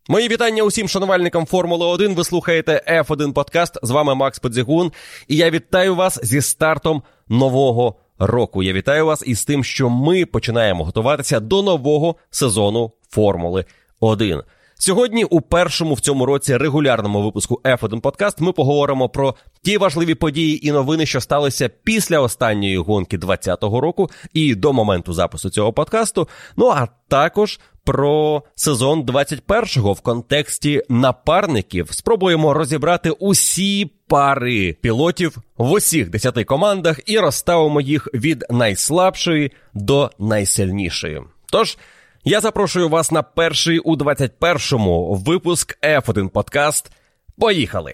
Мої вітання усім шанувальникам Формули-1. Ви слухаєте F1 подкаст. З вами Макс Подзігун. І я вітаю вас зі стартом нового року. Я вітаю вас із тим, що ми починаємо готуватися до нового сезону Формули-1. Сьогодні у першому в цьому році регулярному випуску F1 подкаст ми поговоримо про ті важливі події і новини, що сталися після останньої гонки 2020 року і до моменту запису цього подкасту. Ну а також про сезон 21-го в контексті напарників. Спробуємо розібрати усі пари пілотів в усіх 10 командах і розставимо їх від найслабшої до найсильнішої. Тож, я запрошую вас на перший у 21-му випуск F1 подкаст. Поїхали!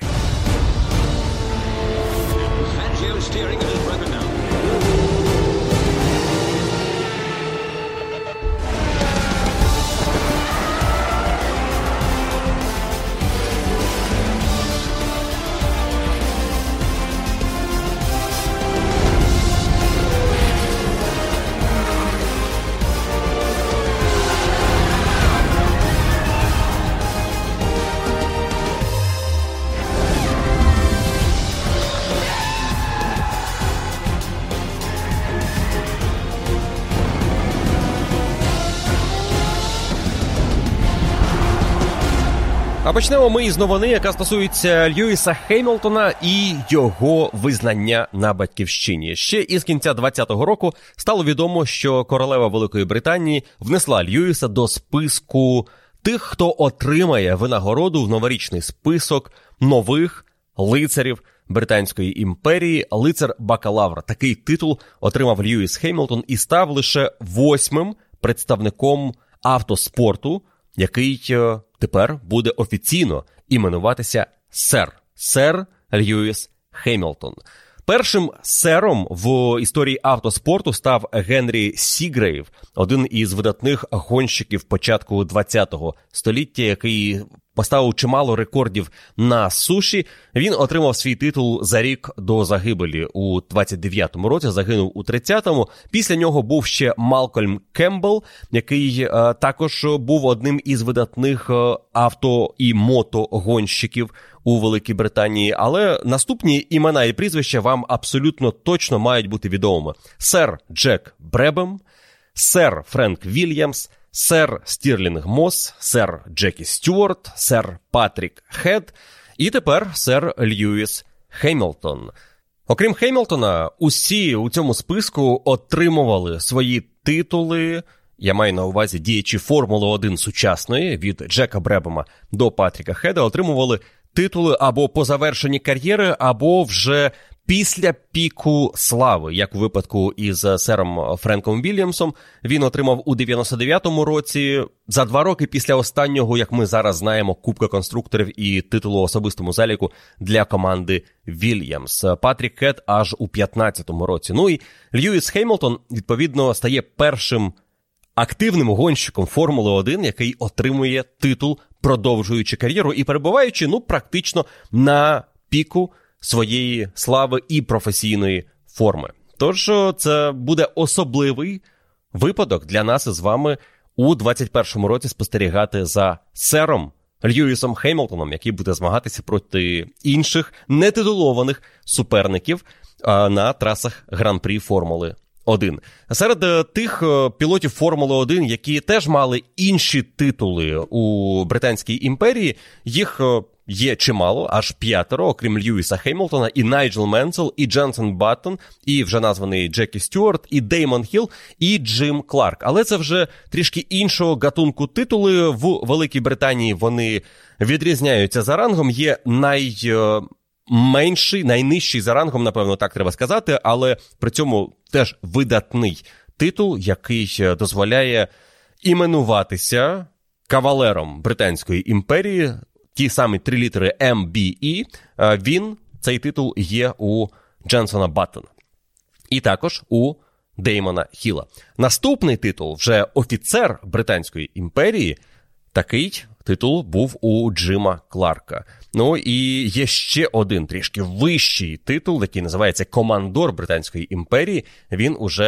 А почнемо ми із новини, яка стосується Льюіса Хемілтона і його визнання на батьківщині. Ще із кінця 2020 року стало відомо, що королева Великої Британії внесла Льюіса до списку тих, хто отримає винагороду в новорічний список нових лицарів Британської імперії, лицар-бакалавр. Такий титул отримав Льюіс Хемілтон і став лише 8-м представником автоспорту, який тепер буде офіційно іменуватися сер Льюіс Хемілтон. Першим сером в історії автоспорту став Генрі Сігрейв, один із видатних гонщиків початку ХХ століття, який поставив чимало рекордів на суші. Він отримав свій титул за рік до загибелі у 29-му році, загинув у 30-му. Після нього був ще Малкольм Кембл, який також був одним із видатних авто- і мотогонщиків у Великій Британії. Але наступні імена і прізвища вам абсолютно точно мають бути відомими. Сер Джек Бребем, сер Френк Вільямс, сер Стірлінг Мосс, сер Джекі Стюарт, сер Патрік Хед і тепер сер Льюіс Хемілтон. Окрім Хемілтона, усі у цьому списку отримували свої титули, я маю на увазі діячі Формули-1 сучасної, від Джека Бребема до Патріка Хеда, отримували титули або по завершенні кар'єри, або вже після піку слави, як у випадку із сером Френком Вільямсом. Він отримав у 99-му році, за 2 роки після останнього, як ми зараз знаємо, Кубка конструкторів і титулу у особистому заліку для команди Вільямс. Патрік Хед аж у 15-му році. Ну і Льюіс Хемілтон, відповідно, стає першим активним гонщиком Формули-1, який отримує титул, продовжуючи кар'єру і перебуваючи, практично на піку своєї слави і професійної форми. Тож це буде особливий випадок для нас із вами у 21-му році спостерігати за сером Льюісом Хемілтоном, який буде змагатися проти інших нетитулованих суперників на трасах Гран-прі Формули-1. Серед тих пілотів Формули-1, які теж мали інші титули у Британській імперії, їх є чимало, аж 5, окрім Льюіса Хемілтона, і Найджел Менсел, і Дженсен Баттон, і вже названий Джекі Стюарт, і Деймон Хілл, і Джим Кларк. Але це вже трішки іншого гатунку титули. В Великій Британії вони відрізняються за рангом. Є найменший, найнижчий за рангом, напевно, так треба сказати, але при цьому теж видатний титул, який дозволяє іменуватися кавалером Британської імперії. Ті самі 3 літери MBE, цей титул є у Дженсена Баттона. І також у Деймона Хілла. Наступний титул, вже офіцер Британської імперії, такий титул був у Джима Кларка. Ну і є ще один трішки вищий титул, який називається командор Британської імперії. Він уже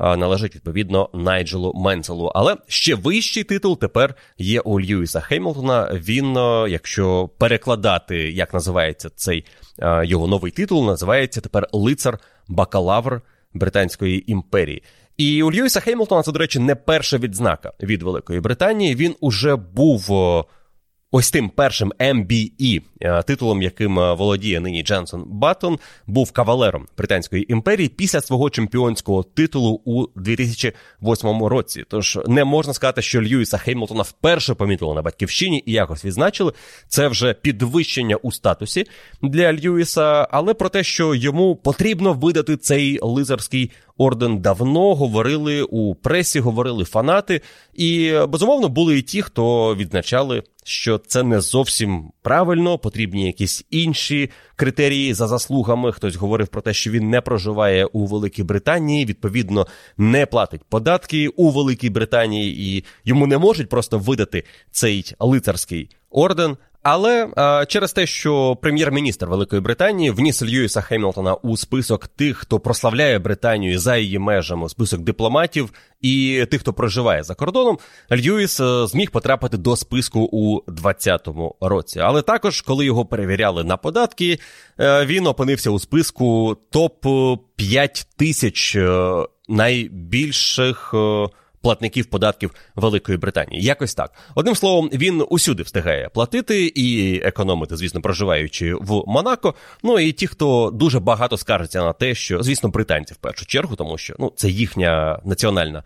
належить, відповідно, Найджелу Менселу. Але ще вищий титул тепер є у Льюіса Хемілтона. Він, якщо перекладати, як називається цей його новий титул, називається тепер лицар-бакалавр Британської імперії. І у Льюіса Хемілтона це, до речі, не перша відзнака від Великої Британії. Він уже був ось тим першим MBE, титулом, яким володіє нині Дженсон Баттон, був кавалером Британської імперії після свого чемпіонського титулу у 2008 році. Тож не можна сказати, що Льюіса Хемілтона вперше помітили на батьківщині і якось відзначили. Це вже підвищення у статусі для Льюіса, але про те, що йому потрібно видати цей лицарський орден, давно говорили у пресі, говорили фанати. І, безумовно, були і ті, хто відзначали, що це не зовсім правильно, потрібні якісь інші критерії за заслугами. Хтось говорив про те, що він не проживає у Великій Британії, відповідно, не платить податки у Великій Британії, і йому не можуть просто видати цей лицарський орден. Але через те, що прем'єр-міністр Великої Британії вніс Льюіса Хемілтона у список тих, хто прославляє Британію за її межами, список дипломатів і тих, хто проживає за кордоном, Льюіс зміг потрапити до списку у 2020 році. Але також, коли його перевіряли на податки, він опинився у списку топ-5 тисяч найбільших платників податків Великої Британії. Якось так. Одним словом, він усюди встигає платити і економити, звісно, проживаючи в Монако. Ну і ті, хто дуже багато скаржиться на те, що, звісно, британці в першу чергу, тому що це їхня національна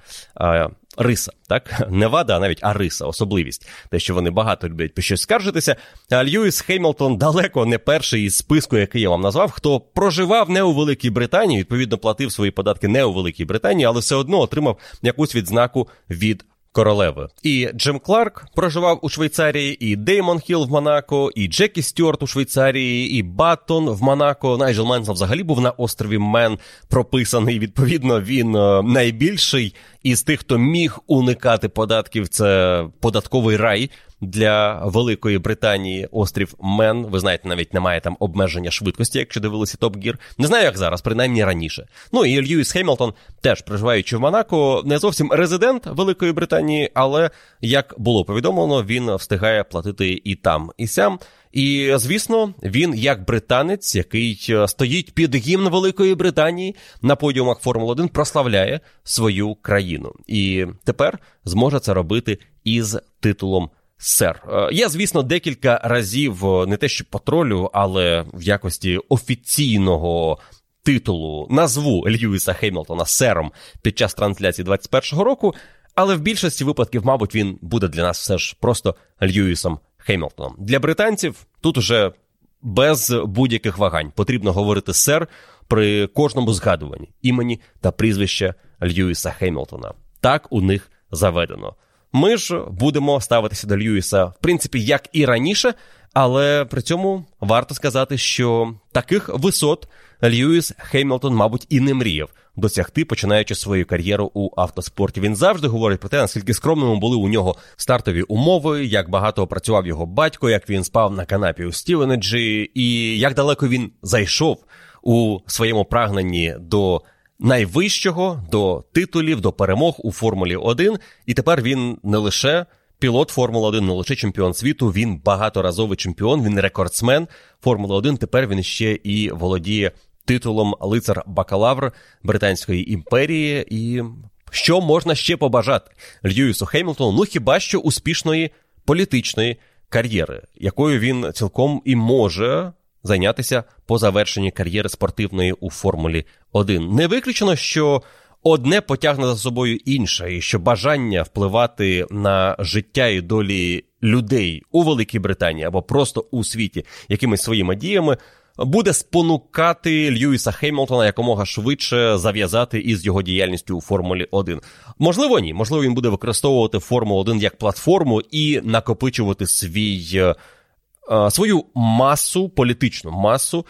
риса, так? Не вада, а навіть риса, особливість. Те, що вони багато люблять по щось скаржитися. А Льюіс Хемілтон далеко не перший із списку, який я вам назвав, хто проживав не у Великій Британії, відповідно, платив свої податки не у Великій Британії, але все одно отримав якусь відзнаку від королеви. І Джим Кларк проживав у Швейцарії, і Деймон Хіл в Монако, і Джекі Стюарт у Швейцарії, і Баттон в Монако. Найджел Менсел взагалі був на острові Мен прописаний. Відповідно, він найбільший із тих, хто міг уникати податків. Це податковий рай для Великої Британії, острів Мен. Ви знаєте, навіть немає там обмеження швидкості, якщо дивилися Top Gear. Не знаю, як зараз, принаймні раніше. Ну і Льюіс Хемілтон, теж проживаючи в Монако, не зовсім резидент Великої Британії, але, як було повідомлено, він встигає платити і там, і сям. І, звісно, він, як британець, який стоїть під гімн Великої Британії на подіумах Формули-1, прославляє свою країну. І тепер зможе це робити із титулом «Сер». Я, звісно, декілька разів, не те що по тролю, але в якості офіційного титулу назву Льюіса Хемілтона «Сером» під час трансляції 21-го року, але в більшості випадків, мабуть, він буде для нас все ж просто Льюісом Хемілтоном. Для британців тут уже без будь-яких вагань потрібно говорити «Сер» при кожному згадуванні імені та прізвища Льюіса Хемілтона. Так у них заведено. Ми ж будемо ставитися до Льюіса, в принципі, як і раніше, але при цьому варто сказати, що таких висот Льюіс Хемілтон, мабуть, і не мріяв досягти, починаючи свою кар'єру у автоспорті. Він завжди говорить про те, наскільки скромними були у нього стартові умови, як багато працював його батько, як він спав на канапі у Стівенеджі, і як далеко він зайшов у своєму прагненні до найвищого, до титулів, до перемог у Формулі-1. І тепер він не лише пілот Формули-1, не лише чемпіон світу, він багаторазовий чемпіон, він рекордсмен Формули-1. Тепер він ще і володіє титулом лицар-бакалавр Британської імперії. І що можна ще побажати Льюісу Хемілтону? Ну, хіба що успішної політичної кар'єри, якою він цілком і може зайнятися по завершенні кар'єри спортивної у Формулі-1. Не виключено, що одне потягне за собою інше, і що бажання впливати на життя і долі людей у Великій Британії або просто у світі якимись своїми діями буде спонукати Льюіса Хемілтона якомога швидше зав'язати із його діяльністю у Формулі-1. Можливо, ні. Можливо, він буде використовувати Формулу-1 як платформу і накопичувати свою масу, політичну масу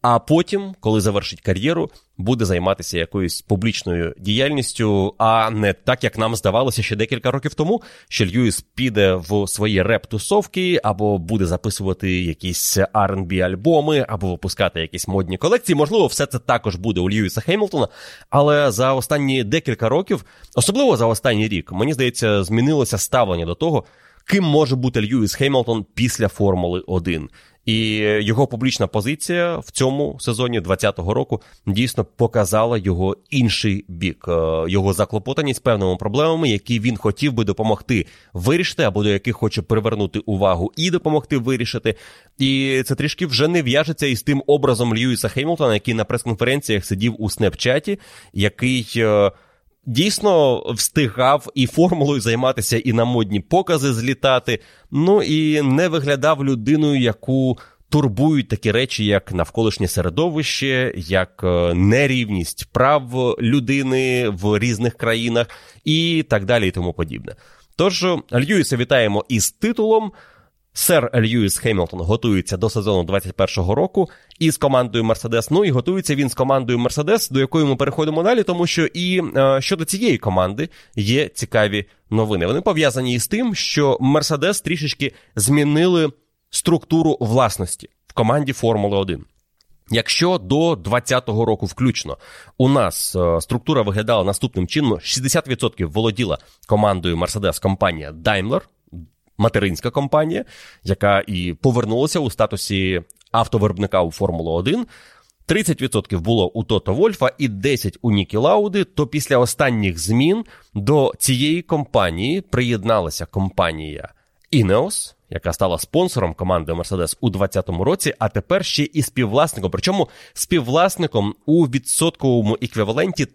а потім, коли завершить кар'єру, буде займатися якоюсь публічною діяльністю, а не так, як нам здавалося ще декілька років тому, що Льюіс піде в свої реп-тусовки, або буде записувати якісь R&B-альбоми, або випускати якісь модні колекції. Можливо, все це також буде у Льюіса Хеймлтона, але за останні декілька років, особливо за останній рік, мені здається, змінилося ставлення до того, ким може бути Льюіс Хеймлтон після Формули-1. І його публічна позиція в цьому сезоні 2020 року дійсно показала його інший бік, його заклопотаність певними проблемами, які він хотів би допомогти вирішити, або до яких хоче привернути увагу і допомогти вирішити. І це трішки вже не в'яжеться із тим образом Льюіса Хеймлтона, який на прес-конференціях сидів у Снепчаті, який дійсно встигав і формулою займатися, і на модні покази злітати, ну і не виглядав людиною, яку турбують такі речі, як навколишнє середовище, як нерівність прав людини в різних країнах і так далі і тому подібне. Тож, Льюіса вітаємо із титулом. Сер Льюіс Хеймлтон готується до сезону 2021 року із командою Мерседес. Ну і готується він з командою Мерседес, до якої ми переходимо далі, тому що і щодо цієї команди є цікаві новини. Вони пов'язані із тим, що Мерседес трішечки змінили структуру власності в команді Формули-1. Якщо до 2020 року включно у нас структура виглядала наступним чином, 60% володіла командою Мерседес компанія Daimler, материнська компанія, яка і повернулася у статусі автовиробника у Формулу-1, 30% було у Тото Вольфа і 10% у Нікі Лауди, то після останніх змін до цієї компанії приєдналася компанія Ineos, яка стала спонсором команди Mercedes у 2020 році, а тепер ще і співвласником. Причому співвласником у відсотковому еквіваленті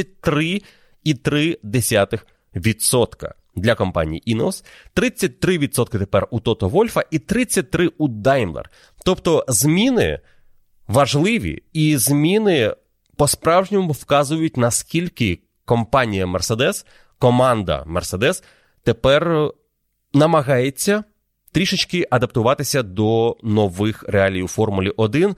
33,3%. Для компанії Ineos, 33% тепер у Тото Вольфа і 33% у Daimler. Тобто зміни важливі і зміни по-справжньому вказують, наскільки компанія Mercedes, команда Mercedes тепер намагається трішечки адаптуватися до нових реалій у Формулі-1.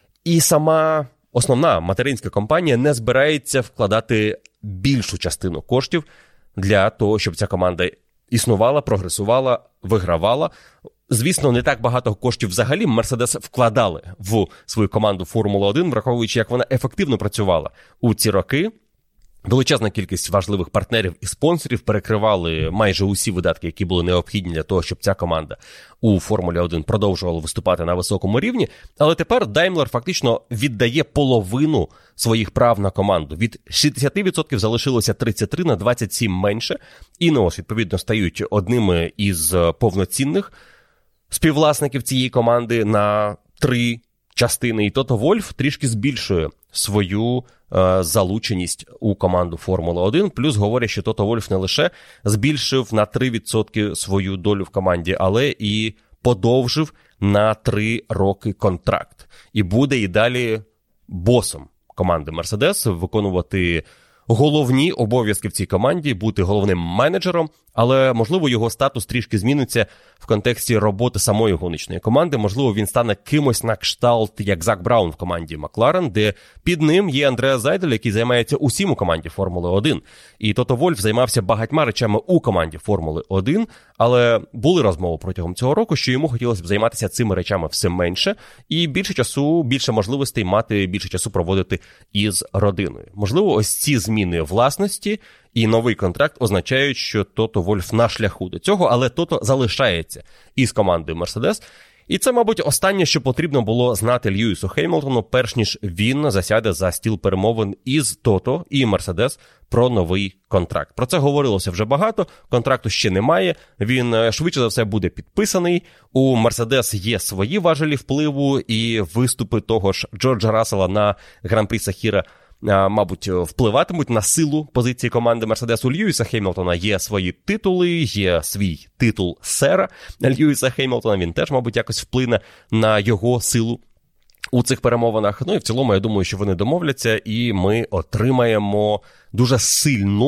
І сама основна материнська компанія не збирається вкладати більшу частину коштів для того, щоб ця команда існувала, прогресувала, вигравала. Звісно, не так багато коштів взагалі Мерседес вкладали в свою команду Формула-1, враховуючи, як вона ефективно працювала у ці роки. Величезна кількість важливих партнерів і спонсорів перекривали майже усі видатки, які були необхідні для того, щоб ця команда у Формулі-1 продовжувала виступати на високому рівні. Але тепер Daimler фактично віддає половину своїх прав на команду. Від 60% залишилося 33%, на 27% менше. Ineos, відповідно, стають одними із повноцінних співвласників цієї команди на 3 частини. І Тото Вольф трішки збільшує свою залученість у команду Формула-1. Плюс говорять, що Тото Вольф не лише збільшив на 3% свою долю в команді, але і подовжив на 3 роки контракт. І буде і далі босом команди Мерседес, виконувати головні обов'язки в цій команді, бути головним менеджером, але, можливо, його статус трішки зміниться в контексті роботи самої гоночної команди. Можливо, він стане кимось на кшталт, як Зак Браун в команді Макларен, де під ним є Андреа Зайдель, який займається усім у команді Формули-1. І Тото Вольф займався багатьма речами у команді Формули-1, але були розмови протягом цього року, що йому хотілося б займатися цими речами все менше і більше часу, більше можливостей мати, більше часу проводити із родиною. Можливо, ось ці зміни власності і новий контракт означають, що Тото Вольф на шляху до цього, але Тото залишається із командою Мерседес. І це, мабуть, останнє, що потрібно було знати Льюісу Хеймлтону, перш ніж він засяде за стіл перемовин із Тото і Мерседес про новий контракт. Про це говорилося вже багато, контракту ще немає, він швидше за все буде підписаний. У Мерседес є свої важелі впливу, і виступи того ж Джорджа Рассела на Гран-прі Сахіра мабуть, впливатимуть на силу позиції команди Мерседес. У Льюіса Хеймлтона є свої титули, є свій титул сера Льюіса Хеймлтона. Він теж, мабуть, якось вплине на його силу у цих перемовинах. Ну і в цілому, я думаю, що вони домовляться, і ми отримаємо дуже сильну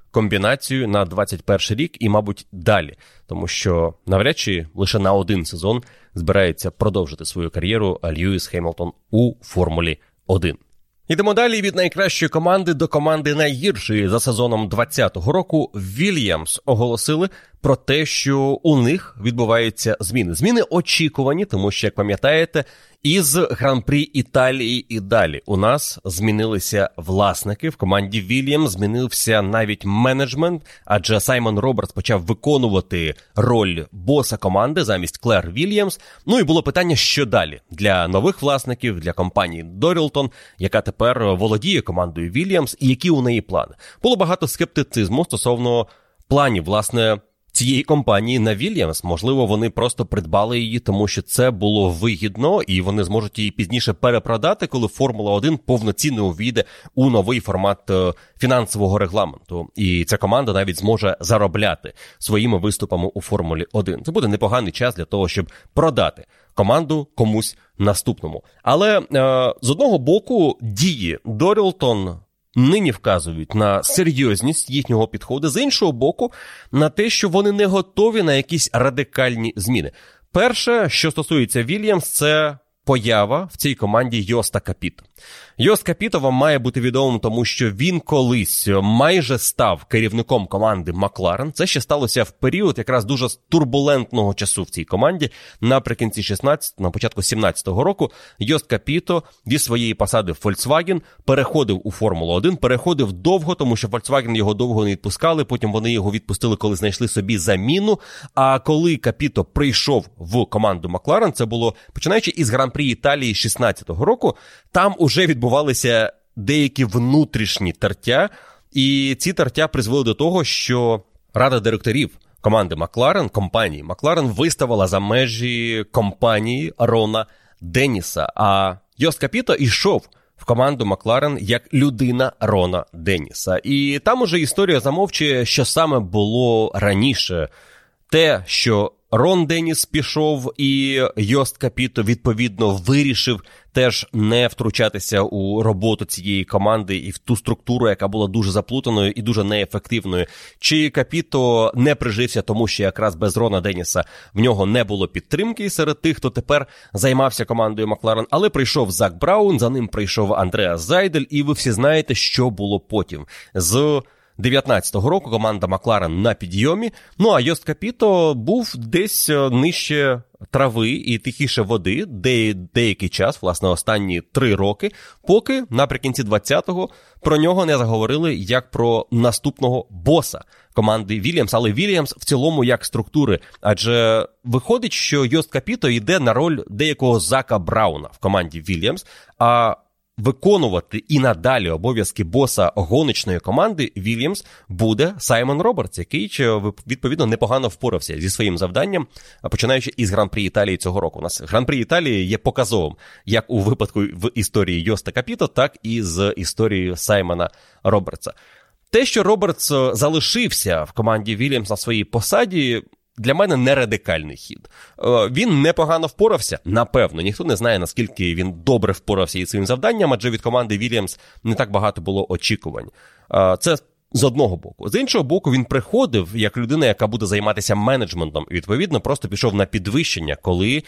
комбінацію на 21 рік і, мабуть, далі. Тому що навряд чи лише на один сезон збирається продовжити свою кар'єру Льюіс Хемілтон у Формулі-1. Йдемо далі від найкращої команди до команди найгіршої. За сезоном 2020 року Вільямс оголосили про те, що у них відбуваються зміни. Зміни очікувані, тому що, як пам'ятаєте, із Гран-прі Італії і далі у нас змінилися власники. В команді Вільямс змінився навіть менеджмент, адже Саймон Робертс почав виконувати роль боса команди замість Клер Вільямс. Ну і було питання, що далі для нових власників, для компанії Дорілтон, яка тепер володіє командою Вільямс, і які у неї плани. Було багато скептицизму стосовно планів, власне, цієї компанії на Вільямс. Можливо, вони просто придбали її, тому що це було вигідно, і вони зможуть її пізніше перепродати, коли Формула-1 повноцінно увійде у новий формат фінансового регламенту. І ця команда навіть зможе заробляти своїми виступами у Формулі-1. Це буде непоганий час для того, щоб продати команду комусь наступному. Але з одного боку дії Дорілтон нині вказують на серйозність їхнього підходу, з іншого боку, на те, що вони не готові на якісь радикальні зміни. Перше, що стосується Вільямс, це поява в цій команді Йоста Капіто. Йост Капіто вам має бути відомим, тому що він колись майже став керівником команди Макларен. Це ще сталося в період якраз дуже турбулентного часу в цій команді. Наприкінці 16-го, на початку 17-го року Йост Капіто зі своєї посади в Volkswagen переходив у Формулу-1, переходив довго, тому що Volkswagen його довго не відпускали, потім вони його відпустили, коли знайшли собі заміну. А коли Капіто прийшов в команду Макларен, це було починаючи із Гран-прі Італії 16-го року, там уже відбувалися деякі внутрішні тертя, і ці тертя призвели до того, що рада директорів команди Макларен, компанії Макларен, виставила за межі компанії Рона Деніса, а Йост Капіто йшов в команду Макларен як людина Рона Деніса. І там уже історія замовчує, що саме було раніше. Те, що Рон Деніс пішов і Йост Капіто, відповідно, вирішив теж не втручатися у роботу цієї команди і в ту структуру, яка була дуже заплутаною і дуже неефективною. Чи Капіто не прижився, тому що якраз без Рона Деніса в нього не було підтримки серед тих, хто тепер займався командою Макларен, але прийшов Зак Браун, за ним прийшов Андреас Зайдель, і ви всі знаєте, що було потім. З 19-го року команда Макларен на підйомі, ну а Йост Капіто був десь нижче трави і тихіше води деякий час, власне, останні 3 роки, поки наприкінці 20-го про нього не заговорили як про наступного боса команди Вільямс, але Вільямс в цілому як структури, адже виходить, що Йост Капіто йде на роль деякого Зака Брауна в команді Вільямс, а виконувати і надалі обов'язки боса гоночної команди Вільямс буде Саймон Робертс, який, відповідно, непогано впорався зі своїм завданням, починаючи із Гран-прі Італії цього року. У нас Гран-прі Італії є показовим як у випадку в історії Йоста Капіто, так і з історією Саймона Робертса. Те, що Робертс залишився в команді Вільямс на своїй посаді, для мене не радикальний хід. Він непогано впорався, напевно. Ніхто не знає, наскільки він добре впорався із своїм завданням, адже від команди Вільямс не так багато було очікувань. Це з одного боку. З іншого боку, він приходив як людина, яка буде займатися менеджментом. І, відповідно, просто пішов на підвищення, коли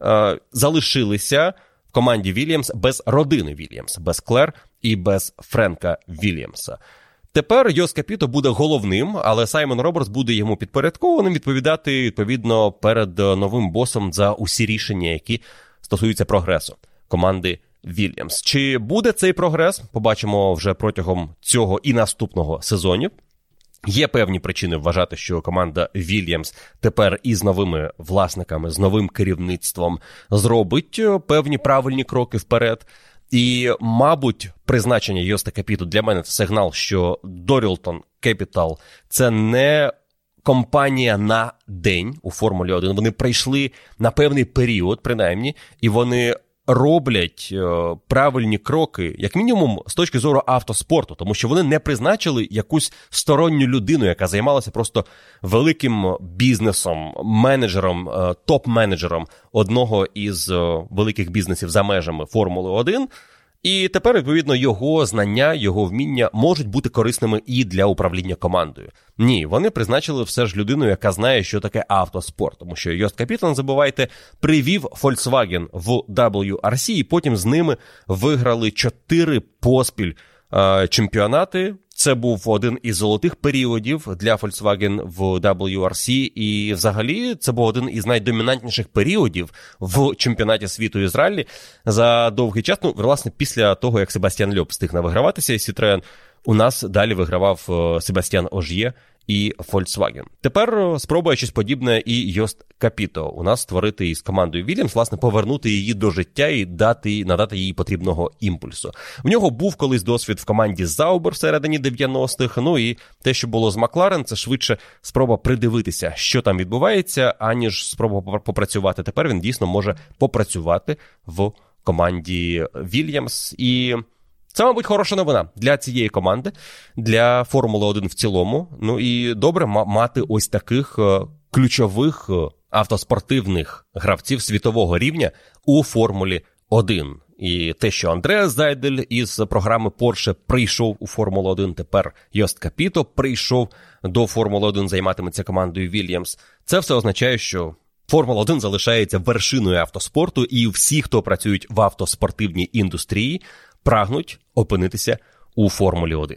залишилися в команді Вільямс без родини Вільямс, без Клер і без Френка Вільямса. Тепер Йост Капіто буде головним, але Саймон Робертс буде йому підпорядкованим, відповідати, відповідно, перед новим босом за усі рішення, які стосуються прогресу команди Вільямс. Чи буде цей прогрес? Побачимо вже протягом цього і наступного сезонів. Є певні причини вважати, що команда Вільямс тепер із новими власниками, з новим керівництвом зробить певні правильні кроки вперед. І, мабуть, призначення Йоста Капіто для мене – це сигнал, що Дорілтон Capital – це не компанія на день у Формулі-1. Вони прийшли на певний період, принаймні, і вони роблять правильні кроки, як мінімум, з точки зору автоспорту, тому що вони не призначили якусь сторонню людину, яка займалася просто великим бізнесом, менеджером, топ-менеджером одного із великих бізнесів за межами Формули-1, І тепер, відповідно, його знання, його вміння можуть бути корисними і для управління командою. Ні, вони призначили все ж людину, яка знає, що таке автоспорт. Тому що Йост Капіто, не забувайте, привів Volkswagen в WRC, і потім з ними виграли 4 поспіль чемпіонати. Це був один із золотих періодів для Volkswagen в WRC, і взагалі це був один із найдомінантніших періодів в чемпіонаті світу Ізраїлі за довгий час. Ну, власне, після того, як Себастьян Льоб встиг навиграватися із Citroën, у нас далі вигравав Себастьян Ож'є і Volkswagen. Тепер спробує щось подібне і Йост Капіто у нас створити із командою Williams, власне, повернути її до життя і надати їй потрібного імпульсу. В нього був колись досвід в команді Заубер всередині 90-х, ну і те, що було з Макларен, це швидше спроба придивитися, що там відбувається, аніж спроба попрацювати. Тепер він дійсно може попрацювати в команді Williams, і це, мабуть, хороша новина для цієї команди, для Формули-1 в цілому. Ну і добре мати ось таких ключових автоспортивних гравців світового рівня у Формулі-1. І те, що Андреас Зайдель із програми Porsche прийшов у Формулу-1, тепер Йост Капіто прийшов до Формули-1, займатиметься командою Williams. Це все означає, що Формула-1 залишається вершиною автоспорту, і всі, хто працюють в автоспортивній індустрії, прагнуть опинитися у Формулі-1.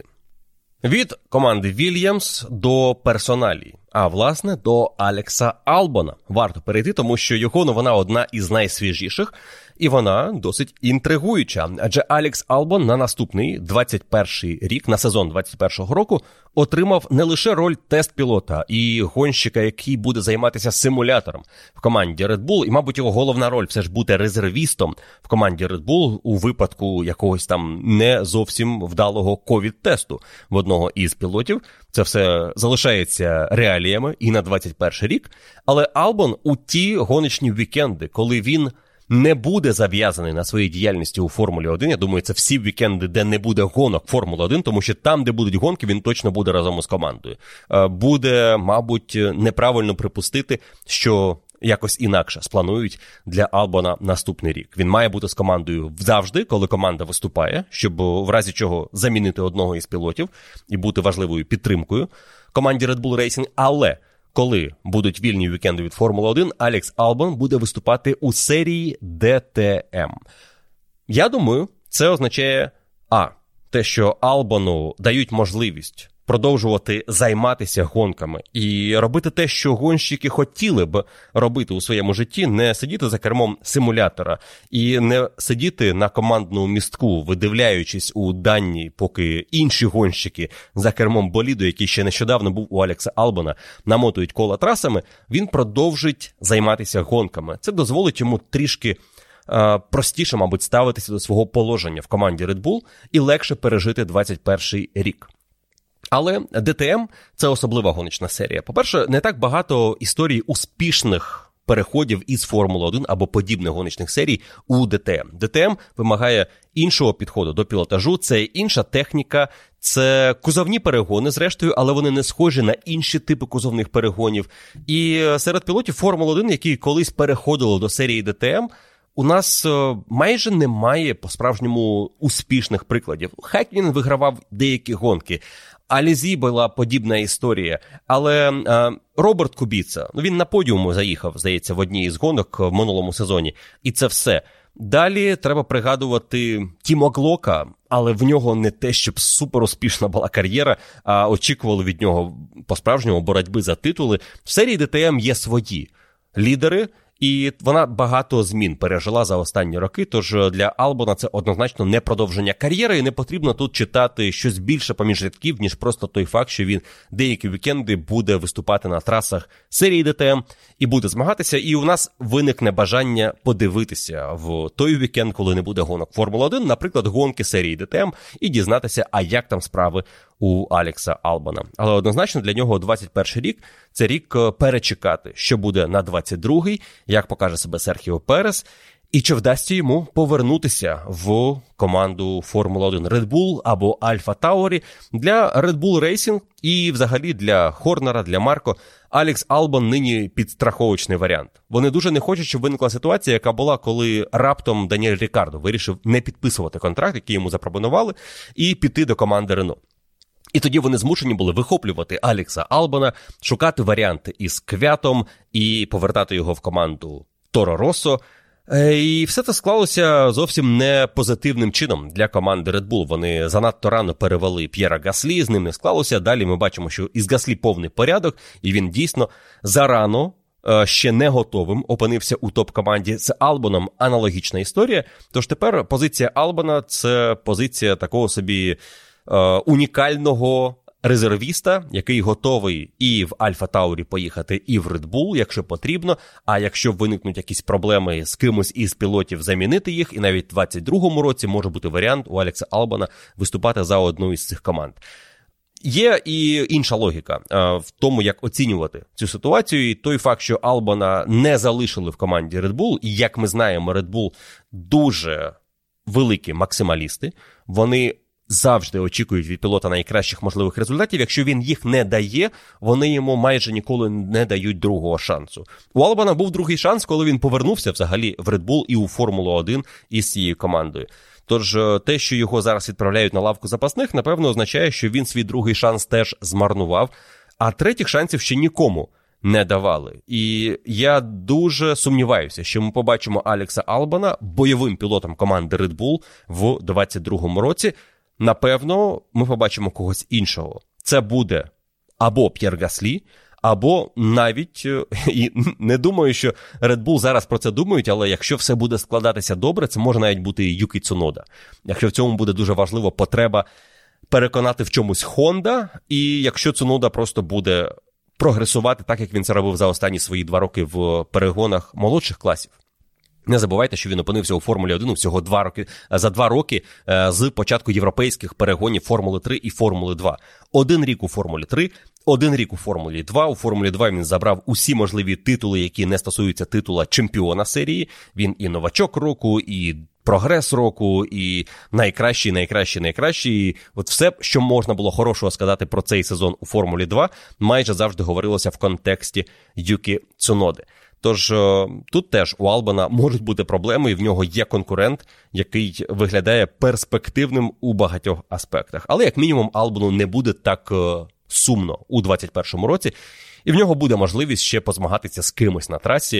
Від команди Williams до персоналії, а власне до Алекса Албона. Варто перейти, тому що його новина одна із найсвіжіших, і вона досить інтригуюча. Адже Алекс Албон на наступний 21-й рік, на сезон 21-го року, отримав не лише роль тест-пілота і гонщика, який буде займатися симулятором в команді Red Bull, і, мабуть, його головна роль все ж бути резервістом в команді Red Bull у випадку якогось там не зовсім вдалого ковід-тесту в одного із пілотів. Це все залишається реаліями і на 21-й рік. Але Албон у ті гоночні вікенди, коли він не буде зав'язаний на своїй діяльності у Формулі-1. Я думаю, це всі вікенди, де не буде гонок Формули-1, тому що там, де будуть гонки, він точно буде разом із командою. Буде, мабуть, неправильно припустити, що якось інакше спланують для Албона наступний рік. Він має бути з командою завжди, коли команда виступає, щоб в разі чого замінити одного із пілотів і бути важливою підтримкою команді Red Bull Racing, але коли будуть вільні вікенди від Формули-1, Алекс Албон буде виступати у серії DTM. Я думаю, це означає те, що Албону дають можливість продовжувати займатися гонками і робити те, що гонщики хотіли б робити у своєму житті, не сидіти за кермом симулятора і не сидіти на командному містку, видивляючись у дані, поки інші гонщики за кермом боліду, який ще нещодавно був у Алекса Албона, намотують кола трасами, він продовжить займатися гонками. Це дозволить йому трішки простіше, мабуть, ставитися до свого положення в команді Red Bull і легше пережити 21-й рік. Але DTM – це особлива гоночна серія. По-перше, не так багато історій успішних переходів із Формули-1 або подібних гоночних серій у DTM. DTM вимагає іншого підходу до пілотажу, це інша техніка, це кузовні перегони, зрештою, але вони не схожі на інші типи кузовних перегонів. І серед пілотів Формули-1, які колись переходили до серії DTM, у нас майже немає по-справжньому успішних прикладів. Хеккнін вигравав деякі гонки, Алізі була подібна історія, але Роберт Кубіца, він на подіуму заїхав, здається, в одній із гонок в минулому сезоні, і це все. Далі треба пригадувати Тімо Глока, але в нього не те, щоб супер успішна була кар'єра, а очікували від нього по-справжньому боротьби за титули. В серії DTM є свої лідери, і вона багато змін пережила за останні роки, тож для Албона це однозначно не продовження кар'єри, і не потрібно тут читати щось більше поміж рядків, ніж просто той факт, що він деякі вікенди буде виступати на трасах серії DTM і буде змагатися, і у нас виникне бажання подивитися в той вікенд, коли не буде гонок Формули-1, наприклад, гонки серії DTM, і дізнатися, а як там справи у Алекса Албона. Але однозначно для нього 21 рік – це рік перечекати, що буде на 22-й, як покаже себе Серхіо Перес, І чи вдасться йому повернутися в команду Формула-1 Red Bull або Альфа Таурі? Для Red Bull Racing і взагалі для Хорнера, для Марко, Алекс Албон нині підстраховочний варіант. Вони дуже не хочуть, щоб виникла ситуація, яка була, коли раптом Даніель Рікардо вирішив не підписувати контракт, який йому запропонували, і піти до команди Рено. І тоді вони змушені були вихоплювати Алекса Албона, шукати варіанти із Квятом і повертати його в команду Торо Россо. І все це склалося зовсім не позитивним чином для команди Red Bull. Вони занадто рано перевели П'єра Гаслі, з ним не склалося. Далі ми бачимо, що із Гаслі повний порядок, і він дійсно зарано, ще не готовим, опинився у топ-команді. З Албоном аналогічна історія. Тож тепер позиція Албона – це позиція такого собі унікального резервіста, який готовий і в Альфа Таурі поїхати, і в Red Bull, якщо потрібно, а якщо виникнуть якісь проблеми з кимось із пілотів, замінити їх, і навіть в 22-му році може бути варіант у Алекса Албона виступати за одну із цих команд. Є і інша логіка в тому, як оцінювати цю ситуацію, і той факт, що Албона не залишили в команді Red Bull, і як ми знаємо, Red Bull дуже великі максималісти, вони завжди очікують від пілота найкращих можливих результатів. Якщо він їх не дає, вони йому майже ніколи не дають другого шансу. У Албана був другий шанс, коли він повернувся взагалі в Red Bull і у Формулу-1 із цією командою. Тож те, що його зараз відправляють на лавку запасних, напевно означає, що він свій другий шанс теж змарнував, а третіх шансів ще нікому не давали. І я дуже сумніваюся, що ми побачимо Алекса Албона бойовим пілотом команди Red Bull в 22-му році. Напевно, ми побачимо когось іншого. Це буде або П'єр Гаслі, або навіть, і не думаю, що Red Bull зараз про це думають, але якщо все буде складатися добре, це може навіть бути Юкі Цунода. Якщо в цьому буде дуже важливо потреба переконати в чомусь Honda, і якщо Цунода просто буде прогресувати так, як він це робив за останні свої 2 роки в перегонах молодших класів. Не забувайте, що він опинився у Формулі-1 всього за 2 роки з початку європейських перегонів Формули 3 і Формули 2. 1 рік у Формулі 3, 1 рік у Формулі 2. У Формулі 2 він забрав усі можливі титули, які не стосуються титула чемпіона серії. Він і новачок року, і прогрес року, і найкращий. І от все, що можна було хорошого сказати про цей сезон у Формулі 2, майже завжди говорилося в контексті Юкі Цуноди. Тож тут теж у Албона можуть бути проблеми, і в нього є конкурент, який виглядає перспективним у багатьох аспектах. Але як мінімум Албону не буде так сумно у 21-му році, і в нього буде можливість ще позмагатися з кимось на трасі,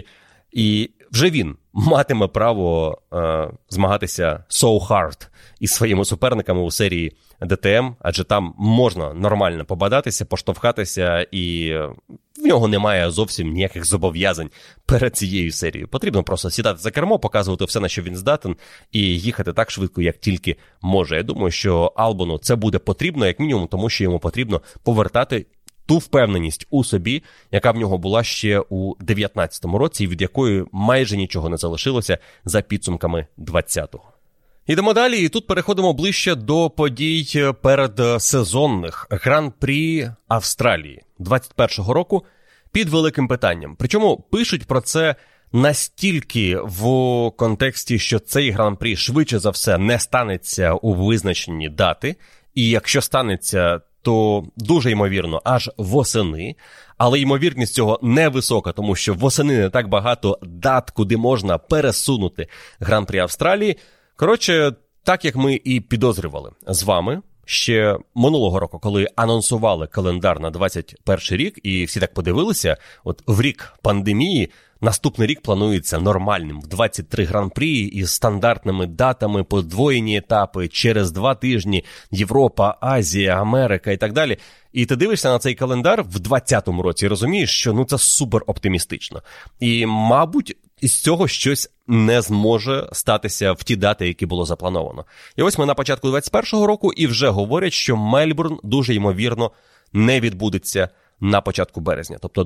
і вже він матиме право змагатися so hard із своїми суперниками у серії ДТМ, адже там можна нормально побадатися, поштовхатися, і в нього немає зовсім ніяких зобов'язань перед цією серією. Потрібно просто сідати за кермо, показувати все, на що він здатен, і їхати так швидко, як тільки може. Я думаю, що Албону це буде потрібно, як мінімум, тому що йому потрібно повертати ту впевненість у собі, яка в нього була ще у 19-му році, і від якої майже нічого не залишилося за підсумками 20-го. Ідемо далі, і тут переходимо ближче до подій передсезонних. Гран-прі Австралії 21-го року під великим питанням. Причому пишуть про це настільки в контексті, що цей гран-прі швидше за все не станеться у визначені дати, і якщо станеться, то дуже ймовірно аж восени, але ймовірність цього невисока, тому що восени не так багато дат, куди можна пересунути Гран-прі Австралії. Коротше, так як ми і підозрювали з вами ще минулого року, коли анонсували календар на 21 рік, і всі так подивилися, от в рік пандемії наступний рік планується нормальним, в 23 гран-прі із стандартними датами, подвоєні етапи, через 2 тижні Європа, Азія, Америка і так далі. І ти дивишся на цей календар в 20-му році і розумієш, що це супер оптимістично. І, мабуть, із цього щось не зможе статися в ті дати, які було заплановано. І ось ми на початку 21-го року і вже говорять, що Мельбурн дуже ймовірно не відбудеться на початку березня. Тобто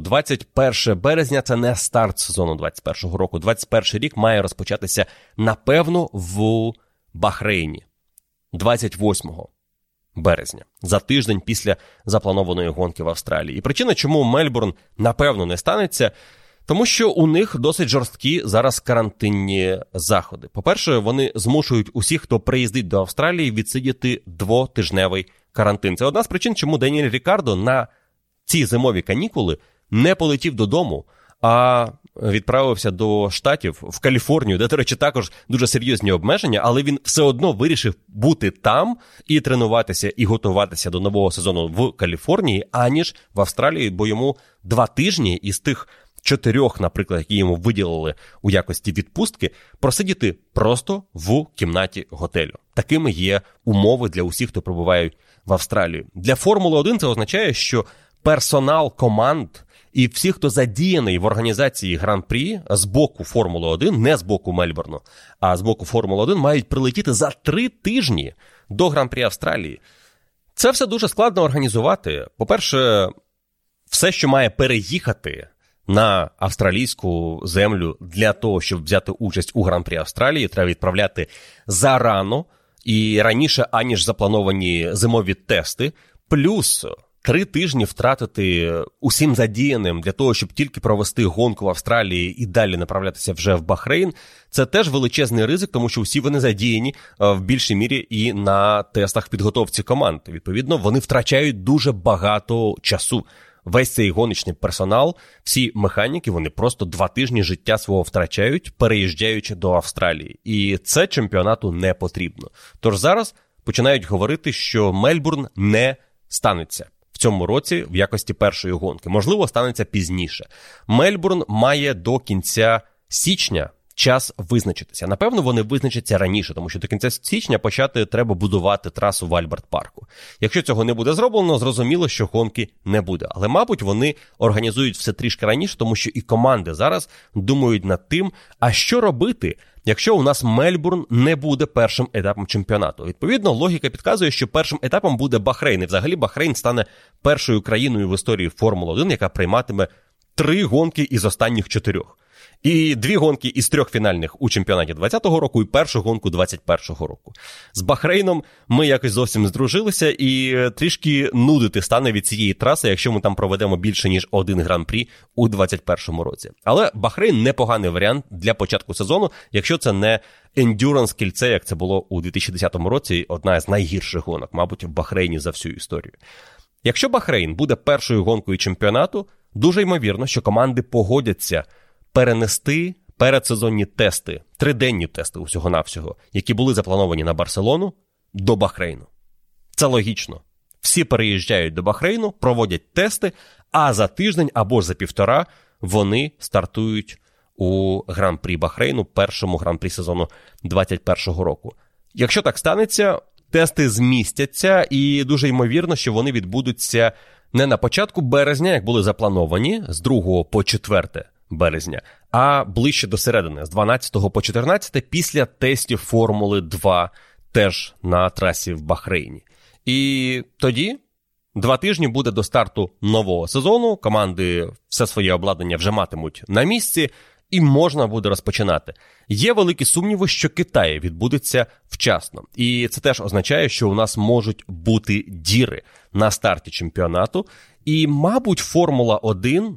21 березня – це не старт сезону 21-го року. 21 рік має розпочатися, напевно, в Бахрейні 28 березня, за тиждень після запланованої гонки в Австралії. І причина, чому Мельбурн, напевно, не станеться, Тому що у них досить жорсткі зараз карантинні заходи. По-перше, вони змушують усіх, хто приїздить до Австралії, відсидіти 2-тижневий карантин. Це одна з причин, чому Даніель Рікардо на ці зимові канікули не полетів додому, а відправився до Штатів, в Каліфорнію, де, до речі, також дуже серйозні обмеження, але він все одно вирішив бути там і тренуватися, і готуватися до нового сезону в Каліфорнії, аніж в Австралії, бо йому 2 тижні із тих 4, наприклад, які йому виділили у якості відпустки, просидіти просто в кімнаті готелю. Такими є умови для усіх, хто прибувають в Австралію. Для Формули-1 це означає, що персонал команд і всі, хто задіяний в організації Гран-прі з боку Формули-1, не з боку Мельбурну, а з боку Формули-1, мають прилетіти за 3 тижні до Гран-прі Австралії. Це все дуже складно організувати. По-перше, все, що має переїхати на австралійську землю для того, щоб взяти участь у Гран-прі Австралії, треба відправляти зарано і раніше, аніж заплановані зимові тести, плюс 3 тижні втратити усім задіяним для того, щоб тільки провести гонку в Австралії і далі направлятися вже в Бахрейн, це теж величезний ризик, тому що всі вони задіяні в більшій мірі і на тестах підготовці команд. Відповідно, вони втрачають дуже багато часу. Весь цей гоночний персонал, всі механіки, вони просто 2 тижні життя свого втрачають, переїжджаючи до Австралії. І це чемпіонату не потрібно. Тож зараз починають говорити, що Мельбурн не станеться в цьому році в якості першої гонки. Можливо, станеться пізніше. Мельбурн має до кінця січня час визначитися. Напевно, вони визначаться раніше, тому що до кінця січня почати треба будувати трасу в Альберт-парку. Якщо цього не буде зроблено, зрозуміло, що гонки не буде. Але, мабуть, вони організують все трішки раніше, тому що і команди зараз думають над тим, а що робити, якщо у нас Мельбурн не буде першим етапом чемпіонату. Відповідно, логіка підказує, що першим етапом буде Бахрейн. І взагалі Бахрейн стане першою країною в історії Формули-1, яка прийматиме 3 гонки із останніх 4. І 2 гонки із 3 фінальних у чемпіонаті 2020 року і першу гонку 2021 року. З Бахрейном ми якось зовсім здружилися і трішки нудити стане від цієї траси, якщо ми там проведемо більше, ніж 1 гран-прі у 2021 році. Але Бахрейн непоганий варіант для початку сезону, якщо це не ендюранс кільце, як це було у 2010 році, одна з найгірших гонок, мабуть, в Бахрейні за всю історію. Якщо Бахрейн буде першою гонкою чемпіонату, дуже ймовірно, що команди погодяться перенести передсезонні тести, 3-денні тести усього-навсього, які були заплановані на Барселону, до Бахрейну. Це логічно. Всі переїжджають до Бахрейну, проводять тести, а за тиждень або за 1,5 вони стартують у Гран-прі Бахрейну, першому Гран-прі сезону 2021 року. Якщо так станеться, тести змістяться і дуже ймовірно, що вони відбудуться не на початку березня, як були заплановані, з 2 по 4 березня, а ближче до середини, з 12 по 14, після тестів Формули 2, теж на трасі в Бахрейні. І тоді 2 тижні буде до старту нового сезону, команди все своє обладнання вже матимуть на місці, і можна буде розпочинати. Є великі сумніви, що Китай відбудеться вчасно. І це теж означає, що у нас можуть бути діри на старті чемпіонату. І, мабуть, Формула-1,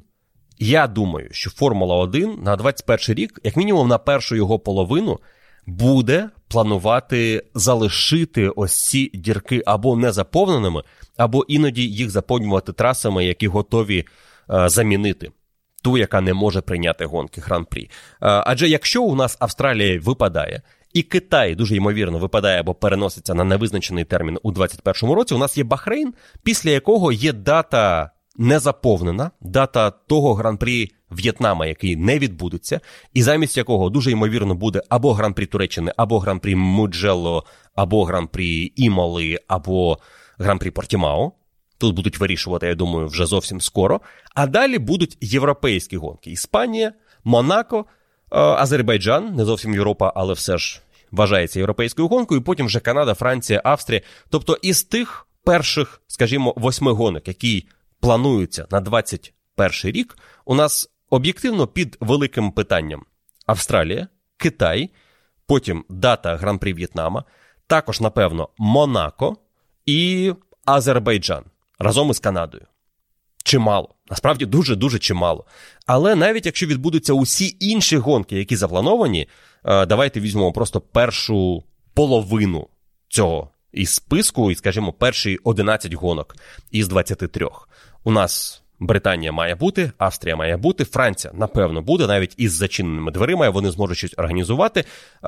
я думаю, що Формула-1 на 21 рік, як мінімум на першу його половину, буде планувати залишити ось ці дірки або незаповненими, або іноді їх заповнювати трасами, які готові замінити ту, яка не може прийняти гонки Гран-прі. Адже якщо у нас Австралія випадає, і Китай, дуже ймовірно, випадає або переноситься на невизначений термін у 2021 році, у нас є Бахрейн, після якого є дата незаповнена, дата того Гран-прі В'єтнама, який не відбудеться, і замість якого дуже ймовірно буде або Гран-прі Туреччини, або Гран-прі Муджелло, або Гран-прі Імоли, або Гран-прі Портімао. Тут будуть вирішувати, я думаю, вже зовсім скоро. А далі будуть європейські гонки. Іспанія, Монако, Азербайджан, не зовсім Європа, але все ж вважається європейською гонкою, і потім вже Канада, Франція, Австрія. Тобто із тих перших, скажімо, 8 гонок, які плануються на 2021 рік, у нас об'єктивно під великим питанням Австралія, Китай, потім дата Гран-прі В'єтнама, також, напевно, Монако і Азербайджан разом із Канадою. Чимало. Насправді дуже-дуже чимало. Але навіть якщо відбудуться усі інші гонки, які заплановані, давайте візьмемо просто першу половину цього із списку, і, скажімо, перші 11 гонок із 23. У нас Британія має бути, Австрія має бути, Франція, напевно, буде, навіть із зачиненими дверима, вони зможуть щось організувати.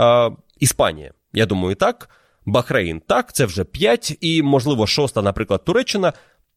Іспанія, я думаю, так. Бахрейн, так, це вже 5, і, можливо, 6, наприклад, Туреччина.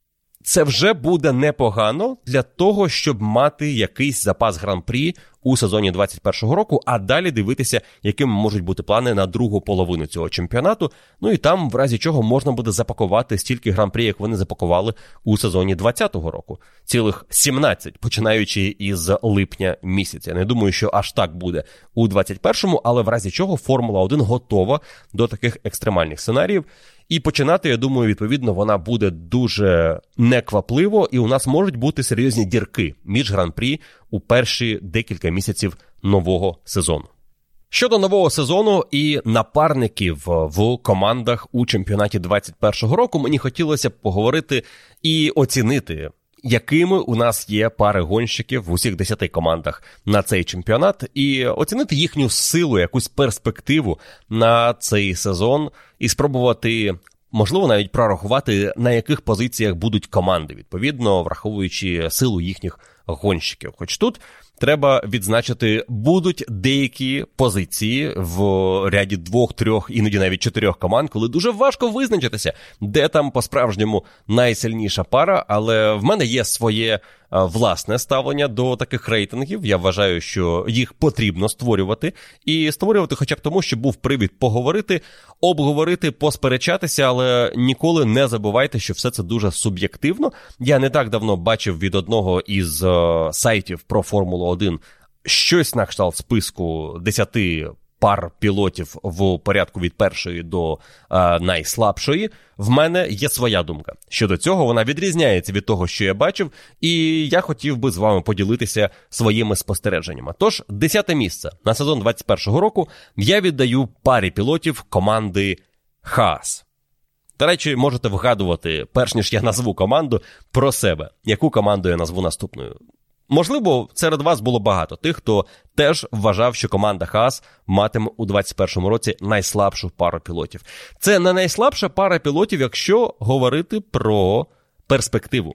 Це вже буде непогано для того, щоб мати якийсь запас гран-прі у сезоні 21-го року, а далі дивитися, якими можуть бути плани на другу половину цього чемпіонату. Ну і там, в разі чого, можна буде запакувати стільки гран-прі, як вони запакували у сезоні 20-го року. Цілих 17, починаючи із липня місяця. Не думаю, що аж так буде у 21-му, але в разі чого Формула-1 готова до таких екстремальних сценаріїв. І починати, я думаю, відповідно, вона буде дуже неквапливо, і у нас можуть бути серйозні дірки між гран-прі у перші декілька місяців нового сезону. Щодо нового сезону і напарників в командах у чемпіонаті 21-го року, мені хотілося б поговорити і оцінити, якими у нас є пари гонщиків в усіх 10 командах на цей чемпіонат, і оцінити їхню силу, якусь перспективу на цей сезон, і спробувати, можливо, навіть прорахувати, на яких позиціях будуть команди, відповідно, враховуючи силу їхніх гонщиків. Хоч тут треба відзначити, будуть деякі позиції в ряді 2, 3, іноді навіть 4 команд, коли дуже важко визначитися, де там по-справжньому найсильніша пара, але в мене є своє власне ставлення до таких рейтингів. Я вважаю, що їх потрібно створювати, і створювати хоча б тому, щоб був привід поговорити, обговорити, посперечатися, але ніколи не забувайте, що все це дуже суб'єктивно. Я не так давно бачив від одного із сайтів про Формулу-1 щось на кшталт списку 10 пар пілотів в порядку від першої до найслабшої. В мене є своя думка. Щодо цього, вона відрізняється від того, що я бачив, і я хотів би з вами поділитися своїми спостереженнями. Тож, 10 місце на сезон 21-го року я віддаю парі пілотів команди Haas. До речі, можете вгадувати, перш ніж я назву команду, про себе. Яку команду я назву наступною? Можливо, серед вас було багато тих, хто теж вважав, що команда Haas матиме у 2021 році найслабшу пару пілотів. Це не найслабша пара пілотів, якщо говорити про перспективу.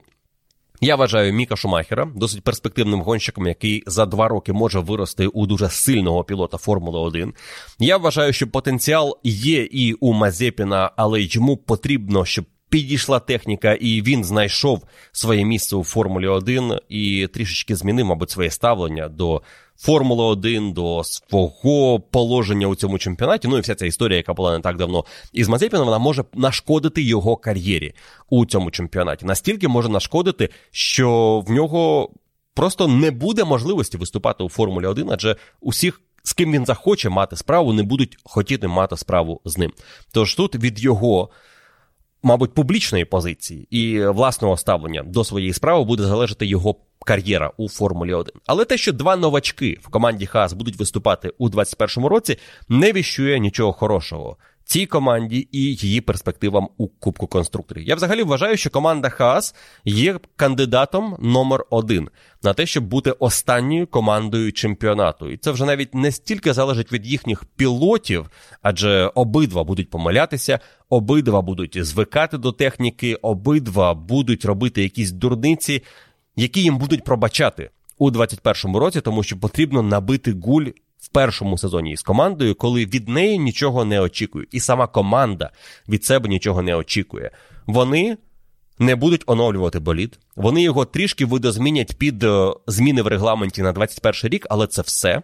Я вважаю Міка Шумахера досить перспективним гонщиком, який за 2 роки може вирости у дуже сильного пілота Формули-1. Я вважаю, що потенціал є і у Мазепіна, але йому потрібно, щоб підійшла техніка, і він знайшов своє місце у Формулі-1 і трішечки змінив, мабуть, своє ставлення до Формули-1, до свого положення у цьому чемпіонаті. Ну і вся ця історія, яка була не так давно із Мазепіном, вона може нашкодити його кар'єрі у цьому чемпіонаті. Настільки може нашкодити, що в нього просто не буде можливості виступати у Формулі-1, адже усіх, з ким він захоче мати справу, не будуть хотіти мати справу з ним. Тож тут від його, мабуть, публічної позиції і власного ставлення до своєї справи буде залежати його кар'єра у Формулі-1. Але те, що 2 новачки в команді Haas будуть виступати у 2021 році, не віщує нічого хорошого цій команді і її перспективам у Кубку конструкторів. Я взагалі вважаю, що команда Haas є кандидатом номер 1 на те, щоб бути останньою командою чемпіонату. І це вже навіть не стільки залежить від їхніх пілотів, адже обидва будуть помилятися, обидва будуть звикати до техніки, обидва будуть робити якісь дурниці, які їм будуть пробачати у 2021 році, тому що потрібно набити гуль в першому сезоні із командою, коли від неї нічого не очікують. І сама команда від себе нічого не очікує. Вони не будуть оновлювати болід. Вони його трішки видозмінять під зміни в регламенті на 2021 рік, але це все.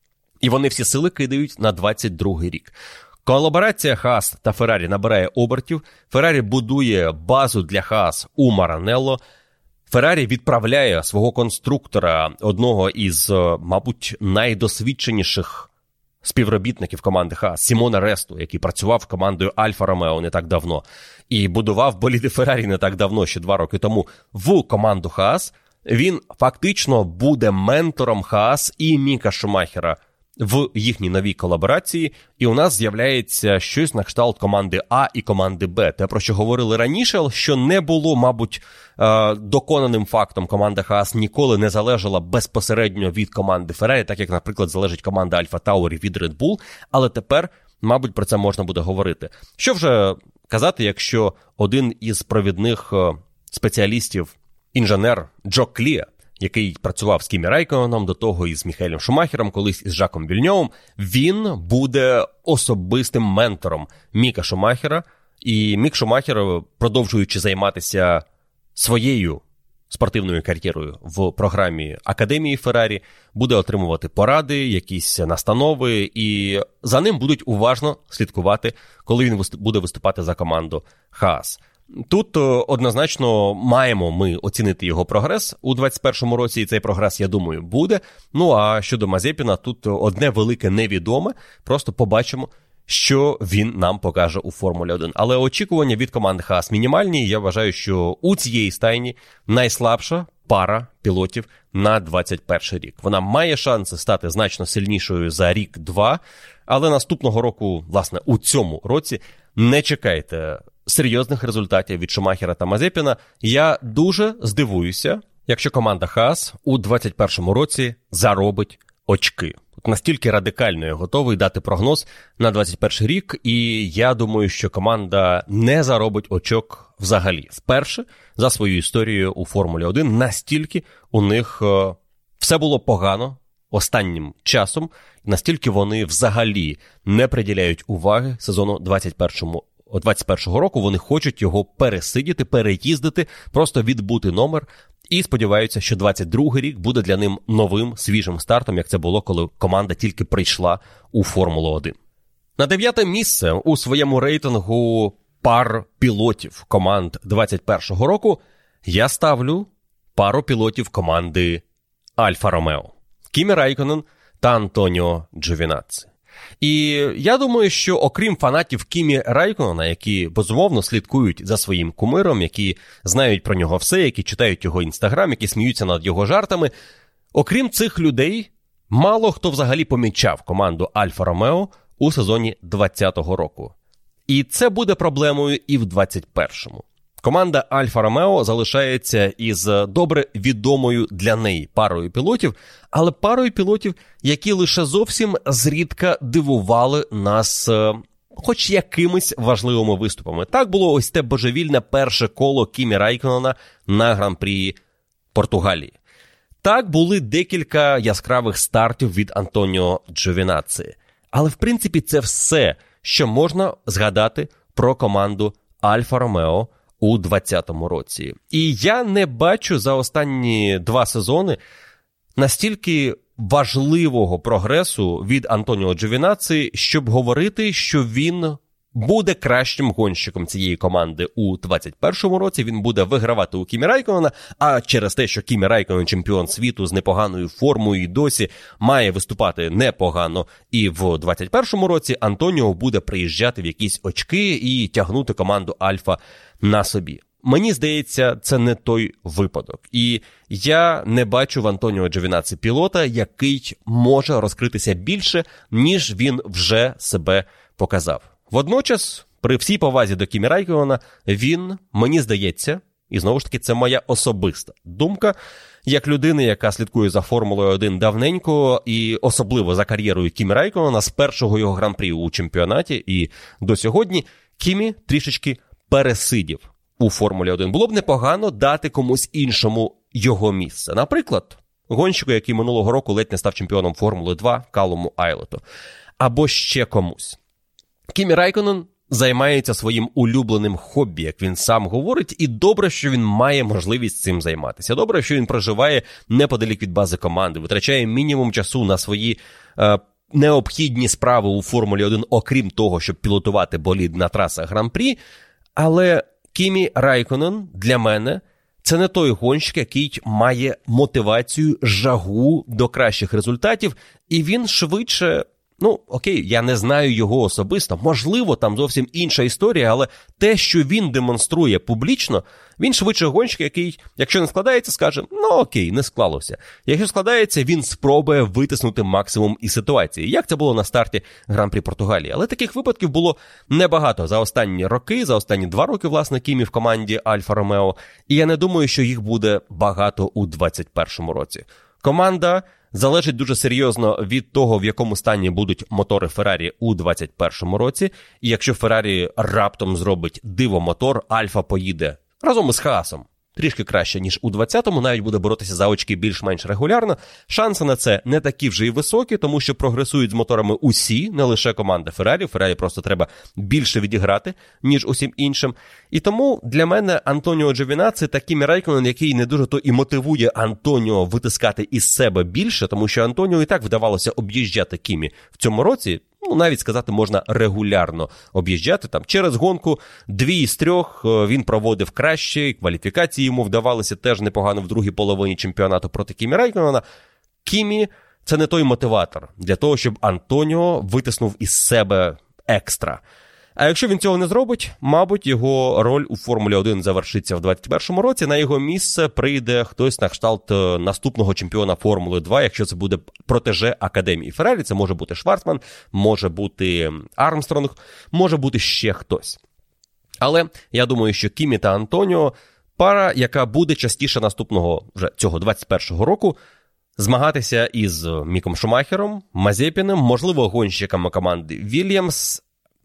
І вони всі сили кидають на 2022 рік. Колаборація Haas та Ferrari набирає обертів. Ferrari будує базу для Haas у Маранелло. Ferrari відправляє свого конструктора, одного із, мабуть, найдосвідченіших співробітників команди Haas, Сімона Ресту, який працював командою Альфа Ромео не так давно і будував боліди Ferrari не так давно, ще 2 роки тому, в команду Haas. Він фактично буде ментором Haas і Міка Шумахера в їхній новій колаборації, і у нас з'являється щось на кшталт команди А і команди Б. Те, про що говорили раніше, що не було, мабуть, доконаним фактом. Команда Хаас ніколи не залежала безпосередньо від команди Феррарі, так як, наприклад, залежить команда Альфа Таурі від Red Bull, але тепер, мабуть, про це можна буде говорити. Що вже казати, якщо один із провідних спеціалістів, інженер Джо Кліа, який працював з Кімі Райконеном, до того і з Міхаелем Шумахером, колись із Жаком Вільньовим, він буде особистим ментором Міка Шумахера. І Мік Шумахер, продовжуючи займатися своєю спортивною кар'єрою в програмі Академії Феррарі, буде отримувати поради, якісь настанови, і за ним будуть уважно слідкувати, коли він буде виступати за команду Хаас. Тут однозначно маємо ми оцінити його прогрес у 2021 році, і цей прогрес, я думаю, буде. Ну а щодо Мазепіна, тут одне велике невідоме, просто побачимо, що він нам покаже у Формулі 1. Але очікування від команди Хаас мінімальні, я вважаю, що у цієї стайні найслабша пара пілотів на 2021 рік. Вона має шанси стати значно сильнішою за рік-два, але наступного року, власне, у цьому році не чекайте серйозних результатів від Шумахера та Мазепіна. Я дуже здивуюся, якщо команда Хаас у 2021 році заробить очки. Настільки радикально я готовий дати прогноз на 2021 рік, і я думаю, що команда не заробить очок взагалі. Вперше за свою історію у Формулі 1 настільки у них все було погано останнім часом, настільки вони взагалі не приділяють уваги сезону 2021 року, вони хочуть його пересидіти, переїздити, просто відбути номер, і сподіваються, що 22-й рік буде для ним новим, свіжим стартом, як це було, коли команда тільки прийшла у Формулу 1. На 9-те місце у своєму рейтингу пар пілотів команд 2021 року я ставлю пару пілотів команди Альфа Ромео. Кімі Райконен та Антоніо Джовінацці. І я думаю, що окрім фанатів Кімі Райконена, які безумовно слідкують за своїм кумиром, які знають про нього все, які читають його інстаграм, які сміються над його жартами, окрім цих людей, мало хто взагалі помічав команду Альфа Ромео у сезоні 2020 року. І це буде проблемою і в 2021-му. Команда Альфа Ромео залишається із добре відомою для неї парою пілотів, але парою пілотів, які лише зовсім зрідка дивували нас хоч якимись важливими виступами. Так було ось те божевільне перше коло Кімі Райконена на Гран-прі Португалії. Так були декілька яскравих стартів від Антоніо Джовінацці. Але, в принципі, це все, що можна згадати про команду Альфа Ромео у 2020 році. І я не бачу за останні 2 сезони настільки важливого прогресу від Антоніо Джовінацці, щоб говорити, що він буде кращим гонщиком цієї команди у 2021 році. Він буде вигравати у Кімі Райконена, а через те, що Кімі Райконен чемпіон світу з непоганою формою і досі має виступати непогано і в 2021 році, Антоніо буде приїжджати в якісь очки і тягнути команду Альфа на собі. Мені здається, це не той випадок. І я не бачу в Антоніо Джовінацці пілота, який може розкритися більше, ніж він вже себе показав. Водночас, при всій повазі до Кімі Райконена, він, мені здається, і знову ж таки це моя особиста думка, як людини, яка слідкує за Формулою 1 давненько, і особливо за кар'єрою Кімі Райконена, з першого його гран-прі у чемпіонаті і до сьогодні, Кімі трішечки пересидів у Формулі 1. Було б непогано дати комусь іншому його місце. Наприклад, гонщику, який минулого року ледь не став чемпіоном Формули 2, Калуму Айлету. Або ще комусь. Кімі Райконен займається своїм улюбленим хобі, як він сам говорить, і добре, що він має можливість цим займатися. Добре, що він проживає неподалік від бази команди, витрачає мінімум часу на свої необхідні справи у Формулі 1, окрім того, щоб пілотувати болід на трасах Гран-прі. Але Кімі Райконен для мене це не той гонщик, який має мотивацію, жагу до кращих результатів, і він швидше окей, я не знаю його особисто, можливо, там зовсім інша історія, але те, що він демонструє публічно, він швидше гонщик, який, якщо не складається, скаже, окей, не склалося. Якщо складається, він спробує витиснути максимум із ситуації, як це було на старті Гран-прі Португалії. Але таких випадків було небагато за останні роки, за останні 2 роки, власне, Кімі в команді Альфа Ромео, і я не думаю, що їх буде багато у 2021 році. Команда залежить дуже серйозно від того, в якому стані будуть мотори Феррарі у 2021 році. І якщо Феррарі раптом зробить диво-мотор, Альфа поїде разом із Хаасом трішки краще, ніж у 20-му, навіть буде боротися за очки більш-менш регулярно. Шанси на це не такі вже й високі, тому що прогресують з моторами усі, не лише команда Феррарі. Феррарі просто треба більше відіграти, ніж усім іншим. І тому для мене Антоніо Джовінацці та Кімі Райконен, який не дуже то і мотивує Антоніо витискати із себе більше, тому що Антоніо і так вдавалося об'їжджати Кімі в цьому році. Навіть сказати можна регулярно об'їжджати. Там через гонку 2 із 3 він проводив краще, кваліфікації йому вдавалися теж непогано в другій половині чемпіонату проти Кімі Райконена. Кімі – це не той мотиватор для того, щоб Антоніо витиснув із себе екстра. А якщо він цього не зробить, мабуть, його роль у Формулі 1 завершиться в 2021 році. На його місце прийде хтось на кшталт наступного чемпіона Формули 2, якщо це буде протеже Академії Феррарі. Це може бути Шварцман, може бути Армстронг, може бути ще хтось. Але я думаю, що Кімі та Антоніо – пара, яка буде частіше наступного, вже цього 2021 року, змагатися із Міком Шумахером, Мазепіним, можливо, гонщиками команди Вільямс,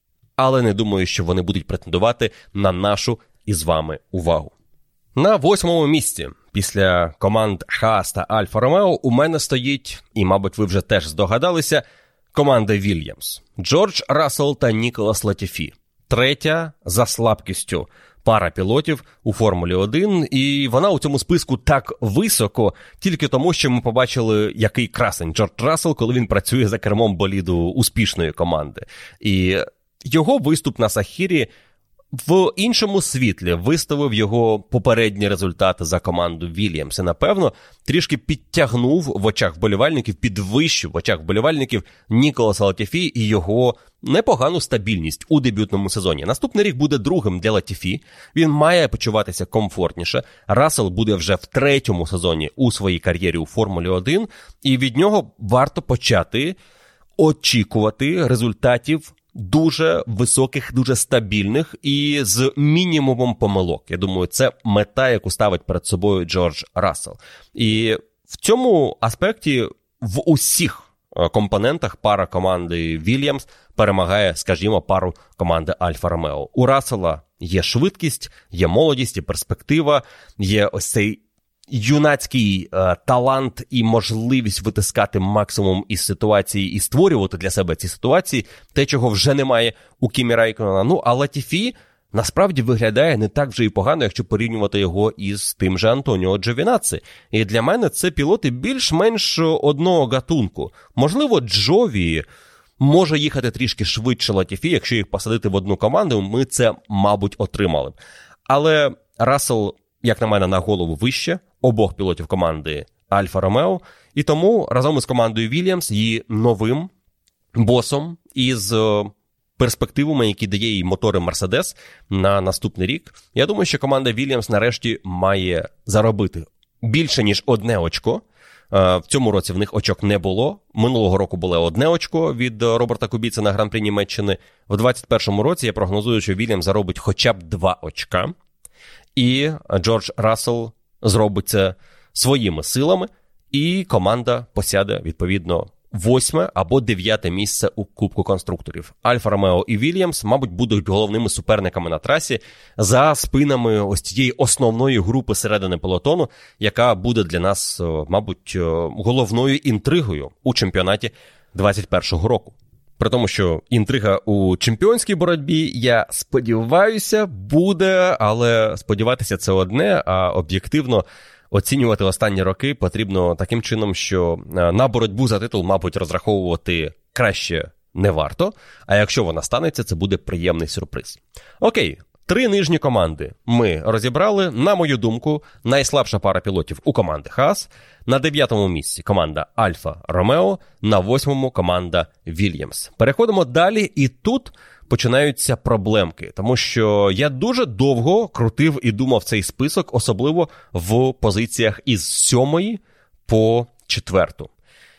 але не думаю, що вони будуть претендувати на нашу із вами увагу. На 8-му місці після команд Хаас та Альфа Ромео у мене стоїть, і, мабуть, ви вже теж здогадалися, команда Вільямс. Джордж Рассел та Ніколас Латіфі. Третя за слабкістю пара пілотів у Формулі 1, і вона у цьому списку так високо, тільки тому, що ми побачили, який красень Джордж Рассел, коли він працює за кермом боліду успішної команди. І його виступ на Сахірі в іншому світлі виставив його попередні результати за команду Вільямс. І, напевно, трішки підтягнув в очах вболівальників, підвищив в очах вболівальників Ніколаса Латіфі і його непогану стабільність у дебютному сезоні. Наступний рік буде другим для Латіфі. Він має почуватися комфортніше. Рассел буде вже в 3-му сезоні у своїй кар'єрі у Формулі 1. І від нього варто почати очікувати результатів дуже високих, дуже стабільних і з мінімумом помилок. Я думаю, це мета, яку ставить перед собою Джордж Рассел. І в цьому аспекті в усіх компонентах пара команди Вільямс перемагає, скажімо, пару команди Альфа Ромео. У Рассела є швидкість, є молодість, є перспектива, є ось цей юнацький талант і можливість витискати максимум із ситуації і створювати для себе ці ситуації, те, чого вже немає у Кімі Райконена. А Латіфі насправді виглядає не так вже і погано, якщо порівнювати його із тим же Антоніо Джовінацці. І для мене це пілоти більш-менш одного гатунку. Можливо, Джові може їхати трішки швидше Латіфі, якщо їх посадити в одну команду, ми це, мабуть, отримали. Але Рассел, як на мене, на голову вище обох пілотів команди Альфа Ромео, і тому разом із командою Вільямс, її новим босом із перспективами, які дає їй мотори Мерседес на наступний рік, я думаю, що команда Вільямс нарешті має заробити більше, ніж 1 очко. В цьому році в них очок не було. Минулого року було 1 очко від Роберта Кубіца на Гран-прі Німеччини. В 2021 році я прогнозую, що Вільямс заробить хоча б 2 очка. І Джордж Рассел зробить це своїми силами, і команда посяде, відповідно, 8 або 9 місце у Кубку конструкторів. Альфа Ромео і Вільямс, мабуть, будуть головними суперниками на трасі за спинами ось цієї основної групи середини пелотону, яка буде для нас, мабуть, головною інтригою у чемпіонаті 2021 року. При тому, що інтрига у чемпіонській боротьбі, я сподіваюся, буде, але сподіватися це одне, а об'єктивно оцінювати останні роки потрібно таким чином, що на боротьбу за титул, мабуть, розраховувати краще не варто, а якщо вона станеться, це буде приємний сюрприз. Окей, 3 нижні команди ми розібрали. На мою думку, найслабша пара пілотів у команди Хаас. На 9-му місці команда Альфа Ромео, на 8-му команда Вільямс. Переходимо далі, і тут починаються проблемки, тому що я дуже довго крутив і думав цей список, особливо в позиціях із 7-ї по 4-ту.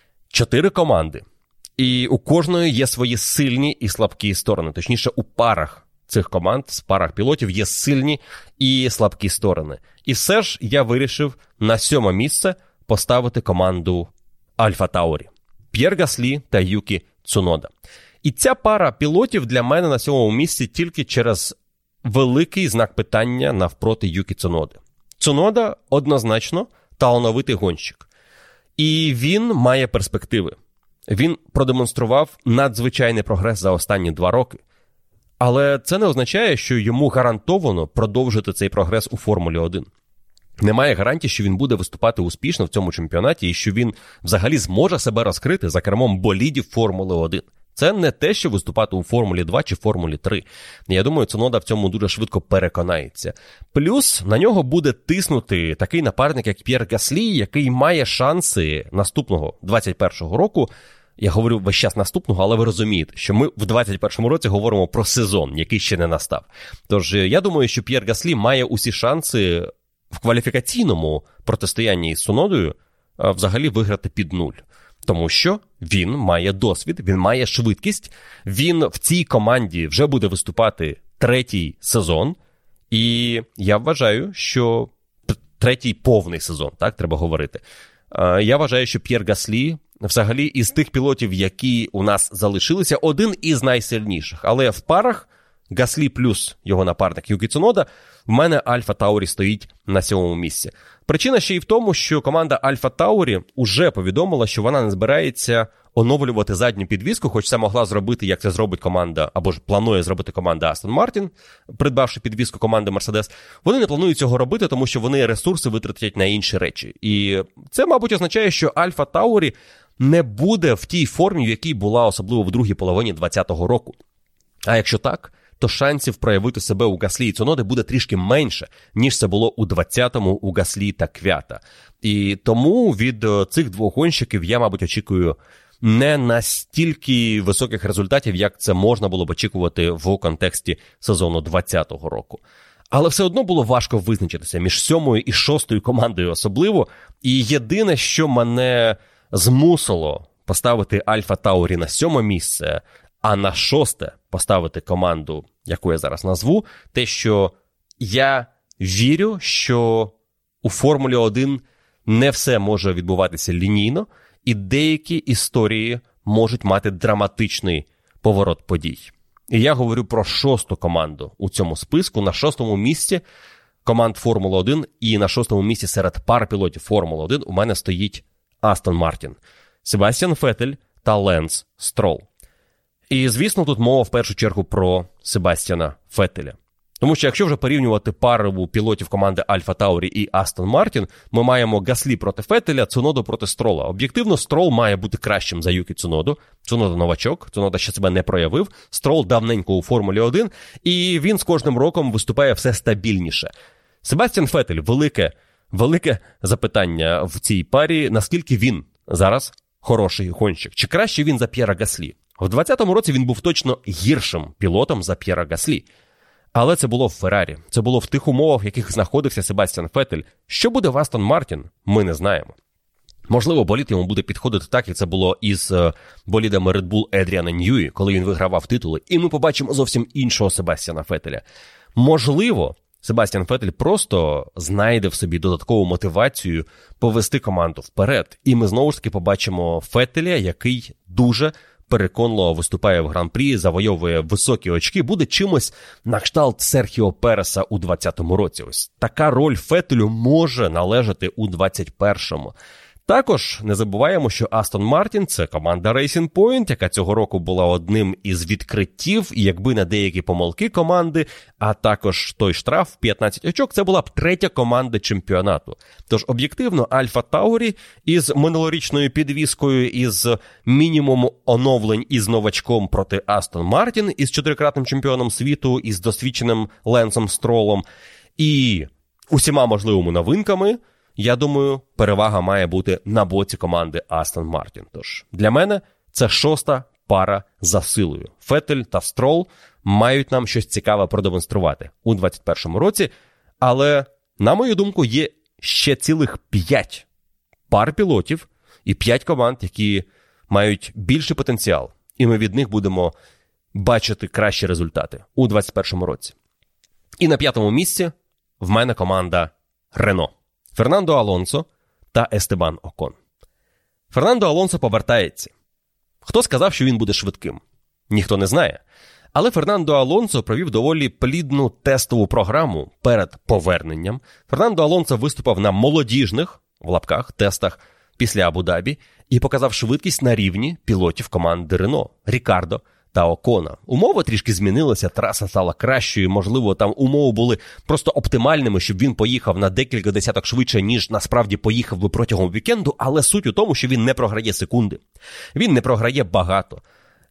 4 команди, і у кожної є свої сильні і слабкі сторони, точніше у парах цих команд, в парах пілотів є сильні і слабкі сторони. І все ж я вирішив на 7-ме місце поставити команду Альфа Таурі. П'єр Гаслі та Юкі Цунода. І ця пара пілотів для мене на 7-му місці тільки через великий знак питання навпроти Юкі Цуноди. Цунода однозначно талановитий гонщик. І він має перспективи. Він продемонстрував надзвичайний прогрес за останні 2 роки. Але це не означає, що йому гарантовано продовжити цей прогрес у Формулі 1. Немає гарантії, що він буде виступати успішно в цьому чемпіонаті і що він взагалі зможе себе розкрити за кермом болідів Формули 1. Це не те, що виступати у Формулі 2 чи Формулі 3. Я думаю, Цунода в цьому дуже швидко переконається. Плюс на нього буде тиснути такий напарник, як П'єр Гаслі, який має шанси наступного 21-го року. Я говорю весь час наступного, але ви розумієте, що ми в 21-му році говоримо про сезон, який ще не настав. Тож я думаю, що П'єр Гаслі має усі шанси в кваліфікаційному протистоянні із Цунодою взагалі виграти під 0. Тому що він має досвід, він має швидкість, він в цій команді вже буде виступати 3-й сезон, і я вважаю, що 3-й повний сезон, так треба говорити. Я вважаю, що П'єр Гаслі взагалі із тих пілотів, які у нас залишилися, один із найсильніших. Але в парах Гаслі плюс його напарник Юкі Цунода, в мене Альфа Таурі стоїть на 7-му місці. Причина ще й в тому, що команда Альфа Таурі уже повідомила, що вона не збирається оновлювати задню підвіску, хоч це могла зробити, як це зробить команда, або ж планує зробити команда Астон Мартін, придбавши підвіску команди Мерседес. Вони не планують цього робити, тому що вони ресурси витратять на інші речі. І це, мабуть, означає, що Альфа Таурі не буде в тій формі, в якій була особливо в другій половині 2020 року. А якщо так, то шансів проявити себе у Гаслі і Цуноди буде трішки менше, ніж це було у 20-му у Гаслі та Квята. І тому від цих двох гонщиків я, мабуть, очікую не настільки високих результатів, як це можна було б очікувати в контексті сезону 2020 року. Але все одно було важко визначитися між 7-ю і 6-ю командою особливо. І єдине, що мене змусило поставити Альфа Таурі на 7-ме місце, а на 6-те поставити команду, яку я зараз назву, те, що я вірю, що у Формулі 1 не все може відбуватися лінійно, і деякі історії можуть мати драматичний поворот подій. І я говорю про 6-ту команду у цьому списку. На 6-му місці команд Формули 1 і на 6-му місці серед пар пілотів Формули 1 у мене стоїть Астон Мартін, Себастьян Феттель та Ленс Стролл. І, звісно, тут мова в першу чергу про Себастьяна Феттеля. Тому що якщо вже порівнювати пару пілотів команди Альфа Таурі і Астон Мартін, ми маємо Гаслі проти Феттеля, Цуноду проти Стролла. Об'єктивно, Стролл має бути кращим за Юкі Цуноду. Цунода новачок, Цунода ще себе не проявив. Стролл давненько у Формулі 1, і він з кожним роком виступає все стабільніше. Себастьян Феттель, велике запитання в цій парі, наскільки він зараз хороший гонщик. Чи краще він за П'єра Гаслі? В 2020 році він був точно гіршим пілотом за П'єра Гаслі. Але це було в Феррарі. Це було в тих умовах, в яких знаходився Себастьян Феттель. Що буде в Астон Мартін, ми не знаємо. Можливо, болід йому буде підходити так, як це було із болідами Red Bull Едріана Ньюї, коли він вигравав титули, і ми побачимо зовсім іншого Себастьяна Феттеля. Можливо, Себастьян Феттель просто знайде в собі додаткову мотивацію повести команду вперед. І ми знову ж таки побачимо Феттеля, який дуже переконливо виступає в Гран-прі, завойовує високі очки, буде чимось на кшталт Серхіо Переса у 2020 році. Ось така роль Феттелю може належати у 2021-му. Також не забуваємо, що Астон Мартін – це команда Racing Point, яка цього року була одним із відкриттів, і якби не деякі помилки команди, а також той штраф 15 очок, це була б третя команда чемпіонату. Тож об'єктивно Альфа Таурі із минулорічною підвіскою, із мінімумом оновлень із новачком проти Астон Мартін, із 4-кратним чемпіоном світу, із досвідченим Ленсом Стролом і усіма можливими новинками, я думаю, перевага має бути на боці команди Астон Мартін. Тож, для мене це 6-та пара за силою. Феттель та Строл мають нам щось цікаве продемонструвати у 2021 році, але, на мою думку, є ще цілих 5 пар пілотів і 5 команд, які мають більший потенціал, і ми від них будемо бачити кращі результати у 2021 році. І на 5-му місці в мене команда Рено. Фернандо Алонсо та Естебан Окон. Фернандо Алонсо повертається. Хто сказав, що він буде швидким? Ніхто не знає. Але Фернандо Алонсо провів доволі плідну тестову програму перед поверненням. Фернандо Алонсо виступав на молодіжних, в лапках, тестах після Абу-Дабі і показав швидкість на рівні пілотів команди Рено – Рікардо та Окона. Умови трішки змінилися, траса стала кращою, можливо, там умови були просто оптимальними, щоб він поїхав на декілька десяток швидше, ніж насправді поїхав би протягом вікенду, але суть у тому, що він не програє секунди. Він не програє багато.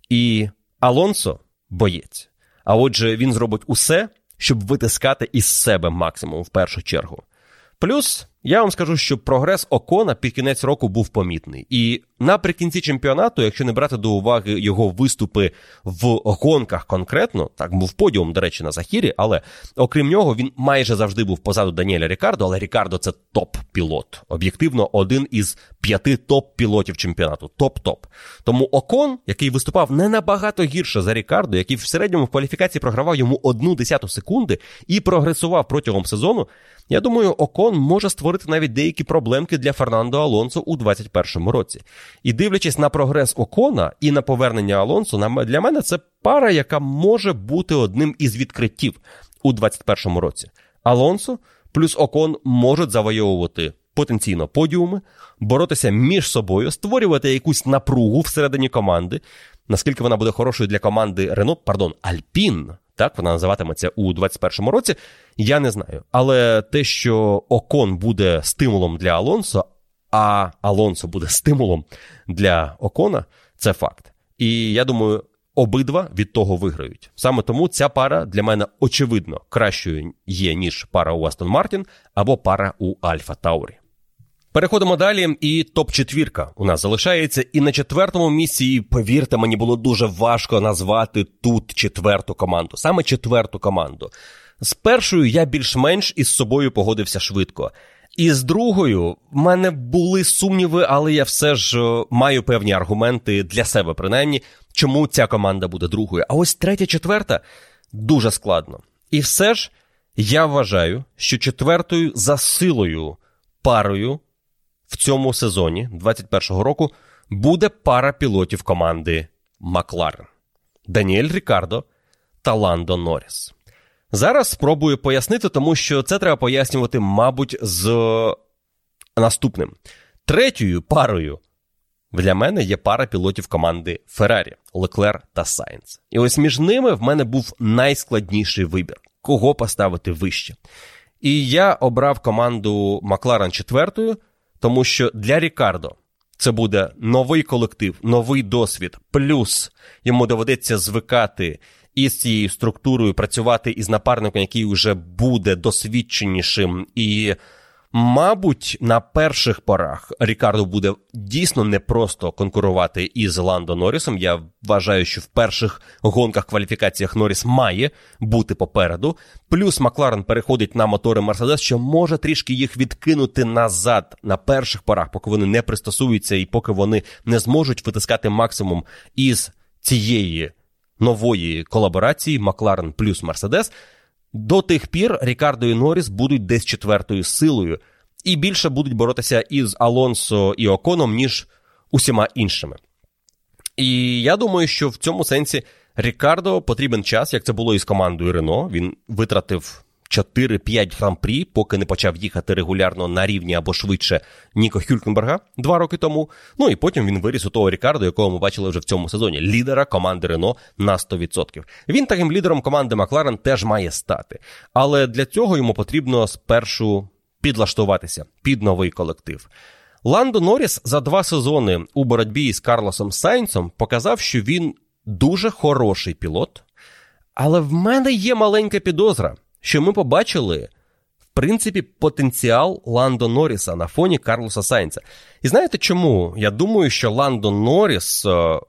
І Алонсо – боєць. А отже, він зробить усе, щоб витискати із себе максимум в першу чергу. Плюс, я вам скажу, що прогрес Окона під кінець року був помітний. І наприкінці чемпіонату, якщо не брати до уваги його виступи в гонках конкретно, так, був подіум, до речі, на Захірі, але окрім нього він майже завжди був позаду Даніеля Рікардо, але Рікардо – це топ-пілот. Об'єктивно, один із 5 топ-пілотів чемпіонату. Топ-топ. Тому Окон, який виступав не набагато гірше за Рікардо, який в середньому в кваліфікації програвав йому 1/10 секунди і прогресував протягом сезону, я думаю, Окон може створити навіть деякі проблемки для Фернандо Алонсо у 2021 році. І дивлячись на прогрес Окона і на повернення Алонсо, для мене це пара, яка може бути одним із відкриттів у 2021 році. Алонсо плюс Окон можуть завойовувати потенційно подіуми, боротися між собою, створювати якусь напругу всередині команди. Наскільки вона буде хорошою для команди Альпін, так вона називатиметься у 2021 році, я не знаю. Але те, що Окон буде стимулом для Алонсо, а Алонсо буде стимулом для Окона, це факт. І я думаю, обидва від того виграють. Саме тому ця пара для мене очевидно кращою є, ніж пара у Астон Мартін або пара у Альфа Таурі. Переходимо далі, і топ-4 у нас залишається. І на 4-му місці, повірте, мені було дуже важко назвати тут 4-ту команду. Саме 4-ту команду. З першою я більш-менш із собою погодився швидко. І з другою в мене були сумніви, але я все ж маю певні аргументи для себе, принаймні, чому ця команда буде другою. А ось 3-4 дуже складно. І все ж я вважаю, що 4-ю за силою парою в цьому сезоні 2021 року буде пара пілотів команди Макларен. Даніель Рікардо та Ландо Норріс. Зараз спробую пояснити, тому що це треба пояснювати, мабуть, з наступним. 3-ю парою для мене є пара пілотів команди Феррарі – Леклер та Сайнц. І ось між ними в мене був найскладніший вибір. Кого поставити вище? І я обрав команду Макларен 4-ю, тому що для Рікардо це буде новий колектив, новий досвід, плюс йому доведеться звикати із цією структурою, працювати із напарником, який вже буде досвідченішим. І, мабуть, на перших порах Рікардо буде дійсно не просто конкурувати із Ландо Норрісом. Я вважаю, що в перших гонках, кваліфікаціях Норріс має бути попереду. Плюс Макларен переходить на мотори Мерседес, що може трішки їх відкинути назад на перших порах, поки вони не пристосуються і поки вони не зможуть витискати максимум із цієї нової колаборації Макларен плюс Мерседес. До тих пір Рікардо і Норріс будуть десь 4-ю силою і більше будуть боротися із Алонсо і Оконом, ніж усіма іншими. І я думаю, що в цьому сенсі Рікардо потрібен час, як це було із командою Рено. Він витратив 4-5 гран-прі, поки не почав їхати регулярно на рівні або швидше Ніко Хюлькенберга 2 роки тому. Ну і потім він виріс у того Рікардо, якого ми бачили вже в цьому сезоні, лідера команди Рено на 100%. Він таким лідером команди Макларен теж має стати. Але для цього йому потрібно спершу підлаштуватися під новий колектив. Ландо Норріс за 2 сезони у боротьбі з Карлосом Сайнсом показав, що він дуже хороший пілот. Але в мене є маленька підозра, що ми побачили, в принципі, потенціал Ландо Норріса на фоні Карлоса Сайнса. І знаєте чому? Я думаю, що Ландо Норріс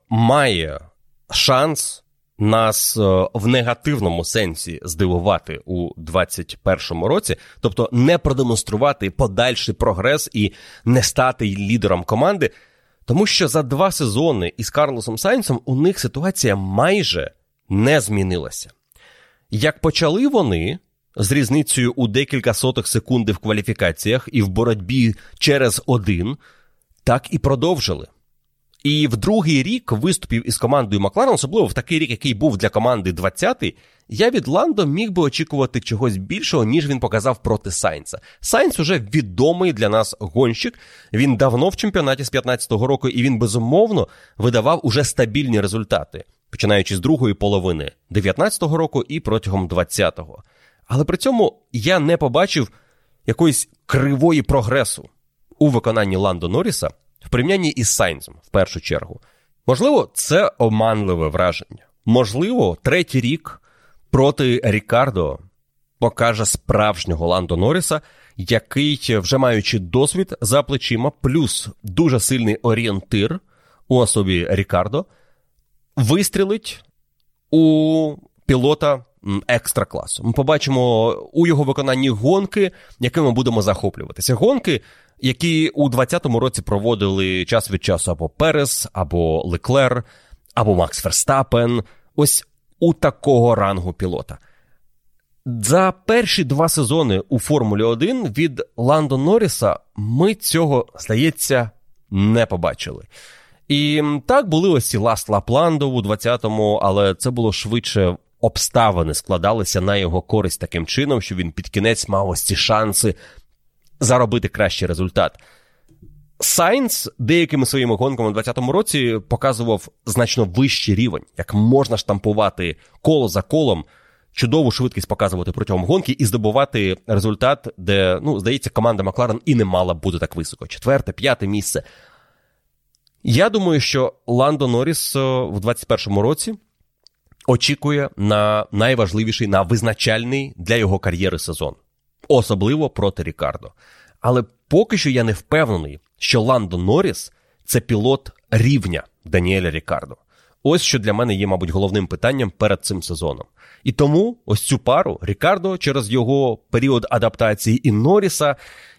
має шанс нас в негативному сенсі здивувати у 2021 році, тобто не продемонструвати подальший прогрес і не стати лідером команди, тому що за 2 сезони із Карлосом Сайнсом у них ситуація майже не змінилася. Як почали вони з різницею у декілька сотих секунди в кваліфікаціях і в боротьбі через 1, так і продовжили. І в другий рік виступів із командою Макларен, особливо в такий рік, який був для команди 20-й, я від Ландо міг би очікувати чогось більшого, ніж він показав проти Сайнса. Сайнс уже відомий для нас гонщик, він давно в чемпіонаті з 15-го року, і він, безумовно, видавав уже стабільні результати, починаючи з другої половини 19-го року і протягом 20-го. Але при цьому я не побачив якоїсь кривої прогресу у виконанні Ландо Норріса в порівнянні із Сайнсом, в першу чергу. Можливо, це оманливе враження. Можливо, 3-й рік проти Рікардо покаже справжнього Ландо Норріса, який, вже маючи досвід за плечима, плюс дуже сильний орієнтир у особі Рікардо, вистрілить у пілота екстра-класу. Ми побачимо у його виконанні гонки, якими будемо захоплюватися. Гонки, які у 2020 році проводили час від часу або Перес, або Леклер, або Макс Ферстапен. Ось у такого рангу пілота. За перші 2 сезони у Формулі-1 від Ландо Норріса ми цього, здається, не побачили. І так, були ось ці Last Lap Lando у 20-му, але це було швидше обставини складалися на його користь таким чином, що він під кінець мав ось ці шанси заробити кращий результат. Сайнс деякими своїми гонками у 2020 році показував значно вищий рівень, як можна штампувати коло за колом, чудову швидкість показувати протягом гонки і здобувати результат, де, здається, команда Макларен і не мала бути так високо. 4-те, 5-те місце. Я думаю, що Ландо Норріс в 2021 році очікує на найважливіший, на визначальний для його кар'єри сезон. Особливо проти Рікардо. Але поки що я не впевнений, що Ландо Норріс – це пілот рівня Даніеля Рікардо. Ось що для мене є, мабуть, головним питанням перед цим сезоном. І тому ось цю пару Рікардо через його період адаптації і Норріса,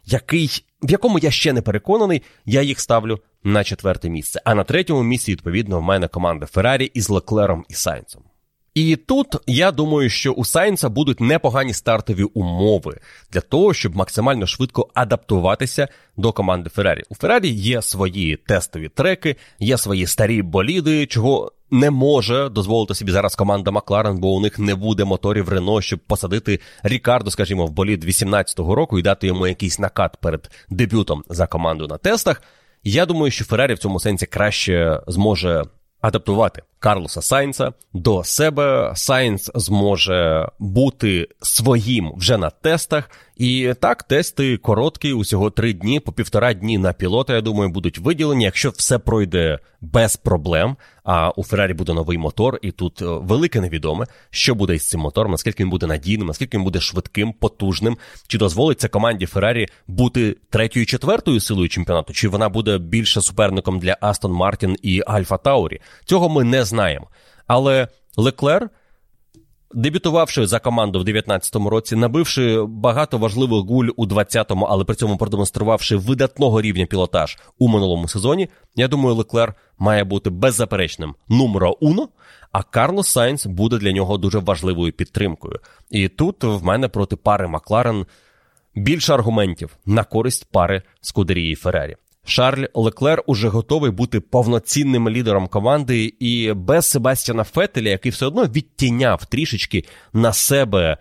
в якому я ще не переконаний, я їх ставлю на 4-те місце. А на 3-му місці, відповідно, в мене команда Феррарі із Леклером і Сайнсом. І тут, я думаю, що у Сайнса будуть непогані стартові умови для того, щоб максимально швидко адаптуватися до команди Феррарі. У Феррарі є свої тестові треки, є свої старі боліди, чого не може дозволити собі зараз команда Макларен, бо у них не буде моторів Рено, щоб посадити Рікардо, скажімо, в болід 18-го року і дати йому якийсь накат перед дебютом за команду на тестах. Я думаю, що Феррарі в цьому сенсі краще зможе адаптувати Карлоса Сайнса до себе. Сайнс зможе бути своїм вже на тестах. І так, тести короткі, усього 3 дні, по 1,5 дні на пілота, я думаю, будуть виділені. Якщо все пройде без проблем, а у Феррарі буде новий мотор, і тут велике невідоме, що буде із цим мотором, наскільки він буде надійним, наскільки він буде швидким, потужним, чи дозволить це команді Феррарі бути 3-ю і 4-ю силою чемпіонату, чи вона буде більше суперником для Астон Мартін і Альфа Таурі. Цього ми не знаємо. Але Леклер, дебютувавши за команду в 19-му році, набивши багато важливих гуль у 20-му, але при цьому продемонструвавши видатного рівня пілотаж у минулому сезоні, я думаю, Леклер має бути беззаперечним номеро 1, а Карлос Сайнс буде для нього дуже важливою підтримкою. І тут в мене проти пари Макларен більше аргументів на користь пари Скудерії Феррарі. Шарль Леклер уже готовий бути повноцінним лідером команди, і без Себастьяна Феттеля, який все одно відтіняв трішечки на себе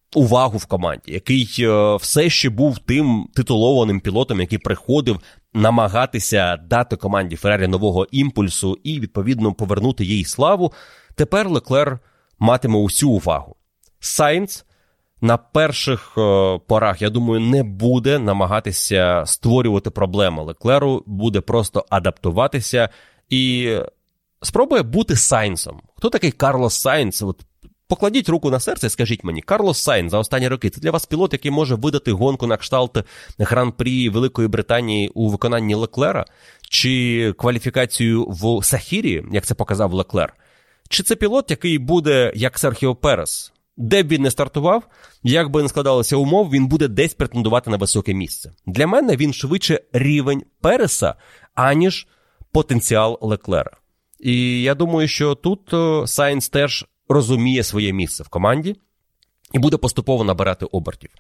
увагу в команді, який все ще був тим титулованим пілотом, який приходив намагатися дати команді Феррарі нового імпульсу і, відповідно, повернути їй славу, тепер Леклер матиме усю увагу. Сайнц на перших порах, я думаю, не буде намагатися створювати проблеми Леклеру, буде просто адаптуватися і спробує бути Сайнцем. Хто такий Карлос Сайнц? От покладіть руку на серце і скажіть мені, Карлос Сайнц за останні роки – це для вас пілот, який може видати гонку на кшталт Гран-прі Великої Британії у виконанні Леклера? Чи кваліфікацію в Сахірі, як це показав Леклер? Чи це пілот, який буде, як Серхіо Перес? Де б він не стартував, як би не складалося умов, він буде десь претендувати на високе місце. Для мене він швидше рівень Переса, аніж потенціал Леклера. І я думаю, що тут Сайнц теж розуміє своє місце в команді і буде поступово набирати обертів.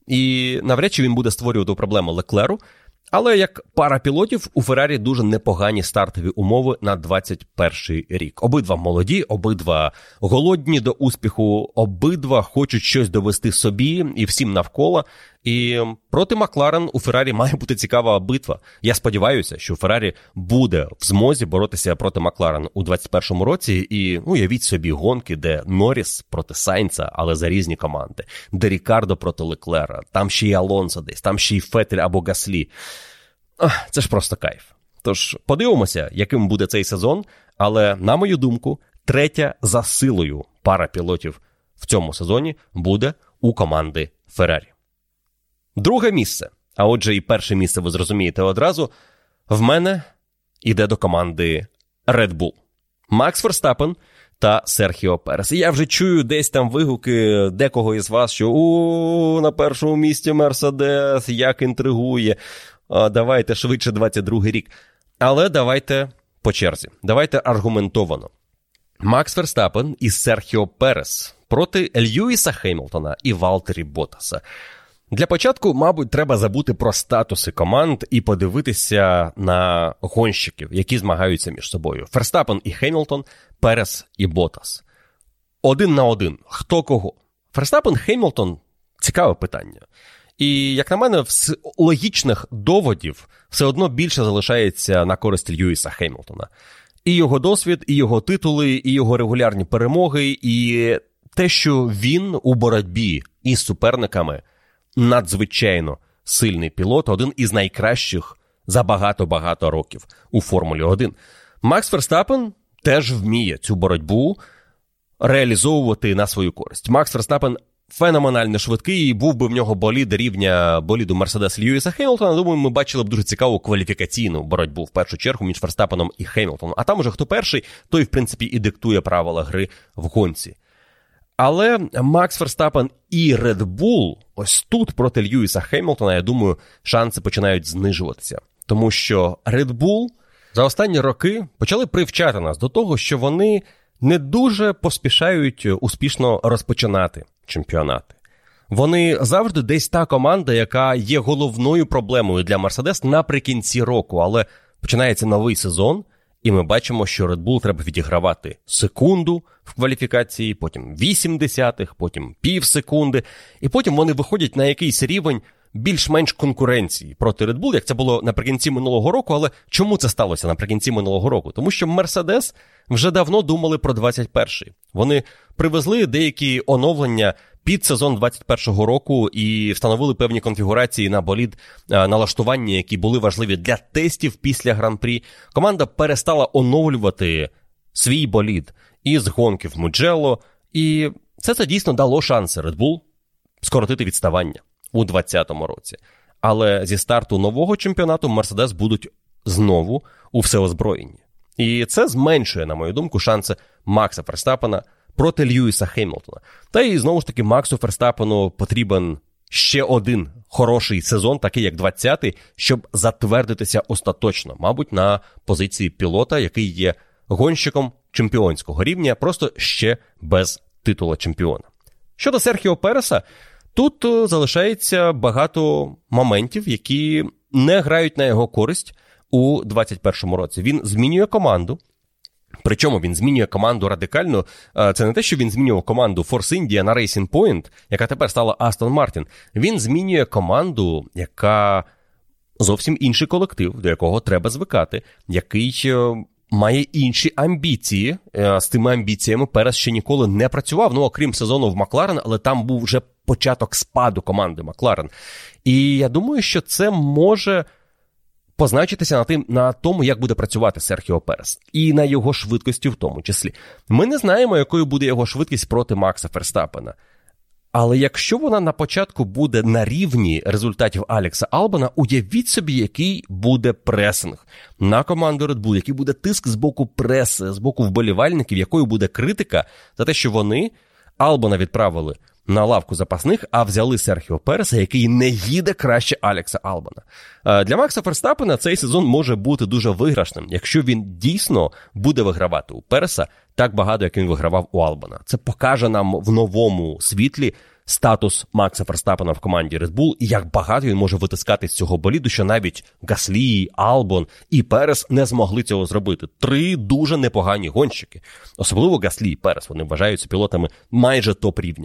І навряд чи він буде створювати проблему Леклеру, але як пара пілотів у Феррарі дуже непогані стартові умови на 21-й рік. Обидва молоді, обидва голодні до успіху, обидва хочуть щось довести собі і всім навколо. І проти Макларен у Феррарі має бути цікава битва. Я сподіваюся, що Феррарі буде в змозі боротися проти Макларен у 21-му році. І уявіть собі гонки, де Норріс проти Сайнца, але за різні команди. Де Рікардо проти Леклера, там ще й Алонсо десь, там ще й Феттель або Гаслі. Це ж просто кайф. Тож подивимося, яким буде цей сезон, але, на мою думку, третя за силою пара пілотів в цьому сезоні буде у команди Феррарі. Друге місце, а отже і перше місце ви зрозумієте одразу, в мене йде до команди Red Bull. Макс Ферстаппен та Серхіо Перес. І я вже чую десь там вигуки декого із вас, що на першому місці Мерседес, як інтригує. Давайте швидше 22-й рік. Але давайте по черзі. Давайте аргументовано. Макс Ферстаппен і Серхіо Перес проти Льюіса Хемілтона і Валтері Боттаса. Для початку, мабуть, треба забути про статуси команд і подивитися на гонщиків, які змагаються між собою. Ферстаппен і Хемілтон, Перес і Боттас. 1 на 1. Хто кого? Ферстаппен, Хемілтон – цікаве питання. І, як на мене, з логічних доводів все одно більше залишається на користь Льюіса Хемілтона. І його досвід, і його титули, і його регулярні перемоги, і те, що він у боротьбі із суперниками надзвичайно сильний пілот, один із найкращих за багато-багато років у Формулі-1. Макс Ферстаппен теж вміє цю боротьбу реалізовувати на свою користь. Макс Ферстаппен феноменально швидкий, і був би в нього болід рівня боліду Мерседес Льюіса Хемілтона. Думаю, ми бачили б дуже цікаву кваліфікаційну боротьбу в першу чергу між Ферстаппеном і Хемілтоном. А там уже хто перший, той, в принципі, і диктує правила гри в гонці. Але Макс Ферстаппен і Red Bull ось тут проти Льюіса Хемілтона, я думаю, шанси починають знижуватися. Тому що Red Bull за останні роки почали привчати нас до того, що вони не дуже поспішають успішно розпочинати чемпіонати. Вони завжди десь та команда, яка є головною проблемою для Мерседес наприкінці року, але починається новий сезон, і ми бачимо, що Red Bull треба відігравати секунду в кваліфікації, потім 0,8, потім пів секунди, і потім вони виходять на якийсь рівень більш-менш конкуренції проти Red Bull, як це було наприкінці минулого року. Але чому це сталося наприкінці минулого року? Тому що Мерседес вже давно думали про 21-й. Вони привезли деякі оновлення під сезон 21-го року і встановили певні конфігурації на болід, налаштування, які були важливі для тестів після Гран-прі. Команда перестала оновлювати свій болід із гонки в Муджелло, і це дійсно дало шанси Red Bull скоротити відставання у 2020 році. Але зі старту нового чемпіонату Мерседес будуть знову у всеозброєнні. І це зменшує, на мою думку, шанси Макса Ферстаппена проти Льюіса Хемілтона. Та і, знову ж таки, Максу Ферстаппену потрібен ще один хороший сезон, такий як 20-й, щоб затвердитися остаточно, мабуть, на позиції пілота, який є гонщиком чемпіонського рівня, просто ще без титула чемпіона. Щодо Серхіо Переса, тут залишається багато моментів, які не грають на його користь у 2021 році. Він змінює команду, Причому він змінює команду радикально. Це не те, що він змінював команду Force India на Racing Point, яка тепер стала Aston Martin. Він змінює команду, яка зовсім інший колектив, до якого треба звикати, який має інші амбіції. З тими амбіціями Перес ще ніколи не працював, окрім сезону в Макларен, але там був вже початок спаду команди Макларен. І я думаю, що це може позначитися на тому, як буде працювати Серхіо Перес. І на його швидкості в тому числі. Ми не знаємо, якою буде його швидкість проти Макса Ферстаппена. Але якщо вона на початку буде на рівні результатів Алекса Албона, уявіть собі, який буде пресинг на команду Red Bull, який буде тиск з боку преси, з боку вболівальників, якою буде критика за те, що вони Албона відправили на лавку запасних, а взяли Серхіо Переса, який не їде краще Алекса Албона. Для Макса Ферстаппена цей сезон може бути дуже виграшним, якщо він дійсно буде вигравати у Переса так багато, як він вигравав у Албона. Це покаже нам в новому світлі статус Макса Ферстаппена в команді Red Bull і як багато він може витискати з цього боліду, що навіть Гаслі, Албон і Перес не змогли цього зробити. 3 дуже непогані гонщики. Особливо Гаслі і Перес, вони вважаються пілотами майже топ-рівня.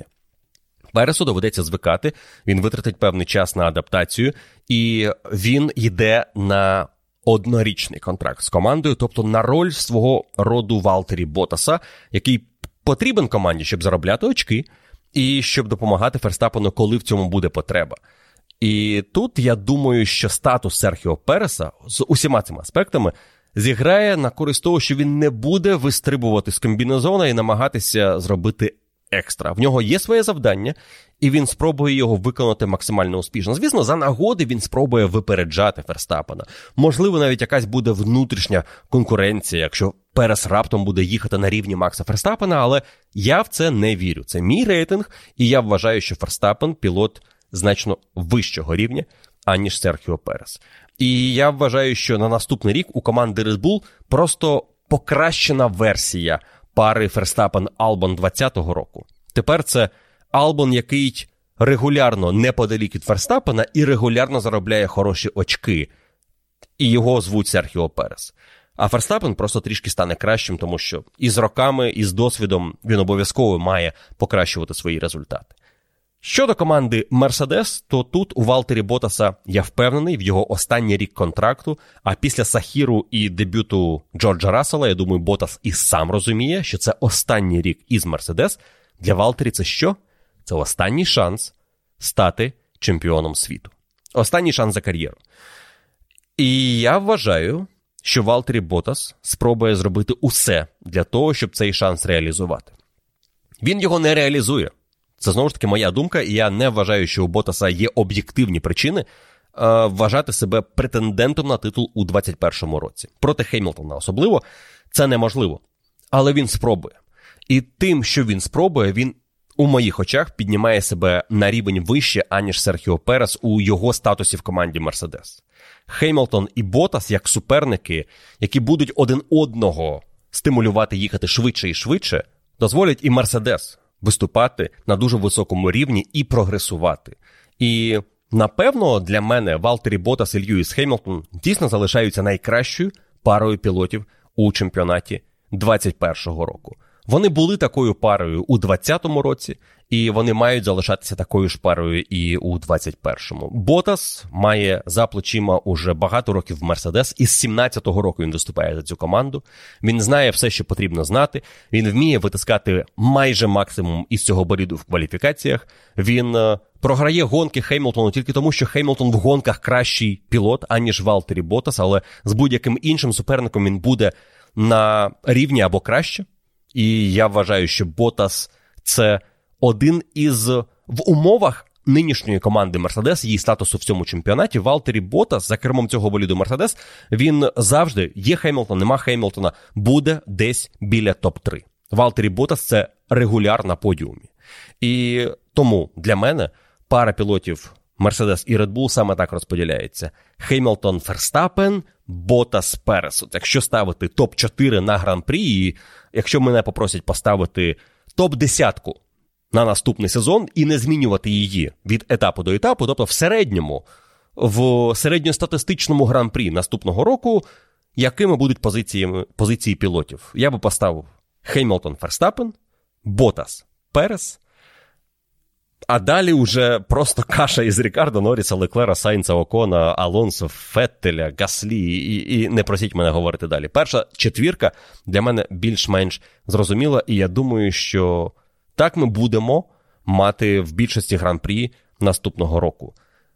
Пересу доведеться звикати, він витратить певний час на адаптацію, і він йде на однорічний контракт з командою, тобто на роль свого роду Валтері Ботаса, який потрібен команді, щоб заробляти очки, і щоб допомагати Ферстаппену, коли в цьому буде потреба. І тут я думаю, що статус Серхіо Переса з усіма цими аспектами зіграє на користь того, що він не буде вистрибувати з комбінезона і намагатися зробити екстра. В нього є своє завдання, і він спробує його виконати максимально успішно. Звісно, за нагоди він спробує випереджати Ферстаппена. Можливо, навіть якась буде внутрішня конкуренція, якщо Перес раптом буде їхати на рівні Макса Ферстаппена, але я в це не вірю. Це мій рейтинг, і я вважаю, що Ферстаппен – пілот значно вищого рівня, аніж Серхіо Перес. І я вважаю, що на наступний рік у команди Red Bull просто покращена версія пари Ферстаппен-Албон 2020 року. Тепер це Албон, який регулярно неподалік від Ферстаппена і регулярно заробляє хороші очки. І його звуть Серхіо Перес. А Ферстаппен просто трішки стане кращим, тому що і з роками, і з досвідом він обов'язково має покращувати свої результати. Щодо команди Мерседес, то тут у Валтері Ботаса я впевнений в його останній рік контракту, а після Сахіру і дебюту Джорджа Рассела, я думаю, Ботас і сам розуміє, що це останній рік із Мерседес. Для Валтері це що? Це останній шанс стати чемпіоном світу. Останній шанс за кар'єру. І я вважаю, що Валтері Ботас спробує зробити усе для того, щоб цей шанс реалізувати. Він його не реалізує. Це, знову ж таки, моя думка, і я не вважаю, що у Ботаса є об'єктивні причини вважати себе претендентом на титул у 2021 році. Проти Хемілтона особливо це неможливо. Але він спробує. І тим, що він спробує, він у моїх очах піднімає себе на рівень вище, аніж Серхіо Перес у його статусі в команді Мерседес. Хемілтон і Ботас, як суперники, які будуть один одного стимулювати їхати швидше і швидше, дозволять і Мерседес виступати на дуже високому рівні і прогресувати. І, напевно, для мене Валтері Ботас і Льюіс Хемілтон дійсно залишаються найкращою парою пілотів у чемпіонаті 2021 року. Вони були такою парою у 2020 році, і вони мають залишатися такою ж парою і у 2021. Ботас має за плечима уже багато років в Мерседес, і з 17-го року він виступає за цю команду. Він знає все, що потрібно знати, він вміє витискати майже максимум із цього боліду в кваліфікаціях, він програє гонки Хемілтону тільки тому, що Хемілтон в гонках кращий пілот, аніж Валтері Ботас, але з будь-яким іншим суперником він буде на рівні або краще. І я вважаю, що Ботас – це один із, в умовах нинішньої команди Мерседес, її статусу в цьому чемпіонаті, Валтері Ботас за кермом цього боліду Мерседес, він завжди, є Хемілтон, нема Хемілтона, буде десь біля топ-3. Валтері Ботас – це регуляр на подіумі. І тому для мене пара пілотів Мерседес і Red Bull саме так розподіляється. Хемілтон, Ферстаппен, Ботас, Перес. Якщо ставити топ-4 на Гран-прі, і якщо мене попросять поставити топ-10 на наступний сезон і не змінювати її від етапу до етапу, тобто в середньостатистичному Гран-прі наступного року, якими будуть позиції пілотів. Я би поставив Хеймлтон, Ферстаппен, Ботас, Перес, а далі вже просто каша із Рікардо, Норріса, Леклера, Сайнца, Окона, Алонсо, Феттеля, Гаслі і не просіть мене говорити далі. Перша четвірка для мене більш-менш зрозуміла, і я думаю, що так ми будемо мати в більшості гран-прі наступного року.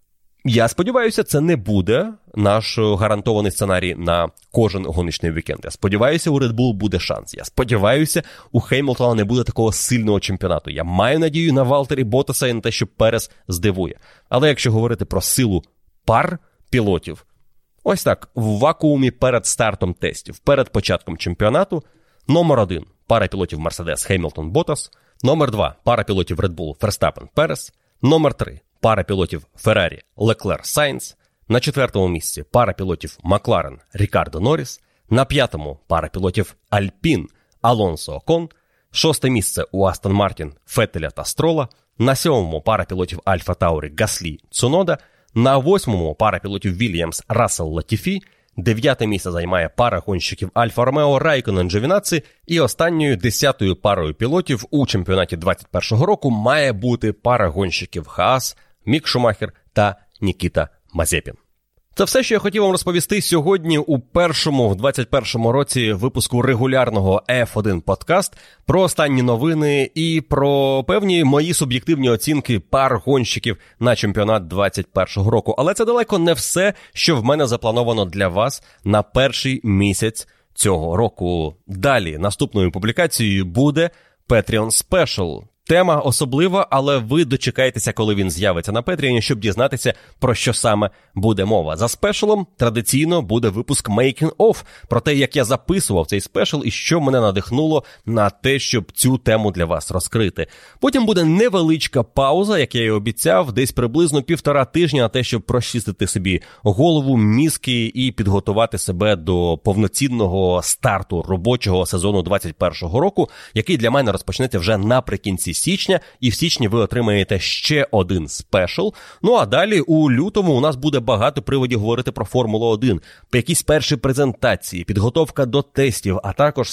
Я сподіваюся, це не буде наш гарантований сценарій на кожен гоночний вікенд. Я сподіваюся, у Red Bull буде шанс. Я сподіваюся, у Хеймлтона не буде такого сильного чемпіонату. Я маю надію на Валтері Ботаса і на те, що Перес здивує. Але якщо говорити про силу пар пілотів, ось так, в вакуумі перед стартом тестів, перед початком чемпіонату, номер 1 – пара пілотів Мерседес Хеймлтон Ботас, номер 2 – пара пілотів Red Bull Ферстаппен Перес, номер 3 – пара пілотів Феррарі Леклер Сайнц, на 4-му місці пара пілотів Макларен Рікардо Норріс, на 5-му пара пілотів Альпін Алонсо Окон, 6-те місце у Астон Мартін Феттеля та Строла, на 7-му пара пілотів Альфа Таурі Гаслі Цунода, на 8-му пара пілотів Вільямс Рассел Латіфі, 9-те місце займає пара гонщиків Альфа Ромео Райконен Джовінаци, і останньою 10-ю парою пілотів у чемпіонаті 2021 року має бути пара гонщиків Хаас, Мік Шумахер та Нікіта Мазепін. Це все, що я хотів вам розповісти сьогодні у першому в 2021 році випуску регулярного F1 подкаст про останні новини і про певні мої суб'єктивні оцінки пар гонщиків на чемпіонат 2021 року. Але це далеко не все, що в мене заплановано для вас на перший місяць цього року. Далі наступною публікацією буде Patreon Special. Тема особлива, але ви дочекаєтеся, коли він з'явиться на Patreon, щоб дізнатися, про що саме буде мова. За спешалом традиційно буде випуск Making of, про те, як я записував цей спешал і що мене надихнуло на те, щоб цю тему для вас розкрити. Потім буде невеличка пауза, як я і обіцяв, десь приблизно 1,5 тижня на те, щоб прочистити собі голову, мізки і підготувати себе до повноцінного старту робочого сезону 2021 року, який для мене розпочнеться вже наприкінці січня, і в січні ви отримаєте ще один спешл. Ну а далі у лютому у нас буде багато приводів говорити про Формулу-1, якісь перші презентації, підготовка до тестів, а також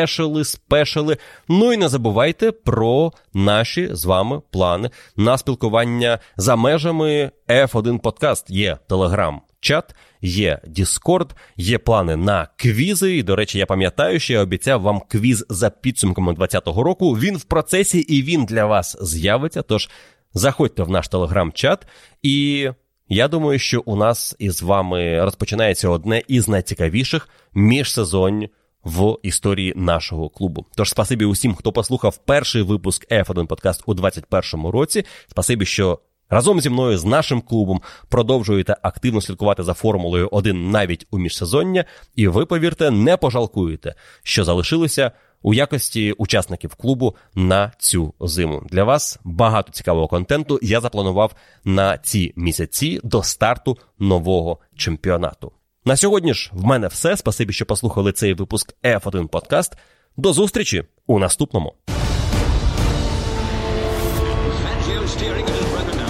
спешали. Ну і не забувайте про наші з вами плани на спілкування за межами F1 подкаст. Є Telegram-чат, є Discord, є плани на квізи. І, до речі, я пам'ятаю, що я обіцяв вам квіз за підсумками 2020 року. Він в процесі і він для вас з'явиться, тож заходьте в наш Telegram-чат. І я думаю, що у нас із вами розпочинається одне із найцікавіших міжсезонь в історії нашого клубу. Тож спасибі усім, хто послухав перший випуск F1 подкаст у 2021 році. Спасибі, що разом зі мною, з нашим клубом, продовжуєте активно слідкувати за Формулою 1 навіть у міжсезоння. І ви, повірте, не пожалкуєте, що залишилися у якості учасників клубу на цю зиму. Для вас багато цікавого контенту я запланував на ці місяці до старту нового чемпіонату. На сьогодні ж в мене все. Спасибі, що послухали цей випуск F1 подкаст. До зустрічі у наступному.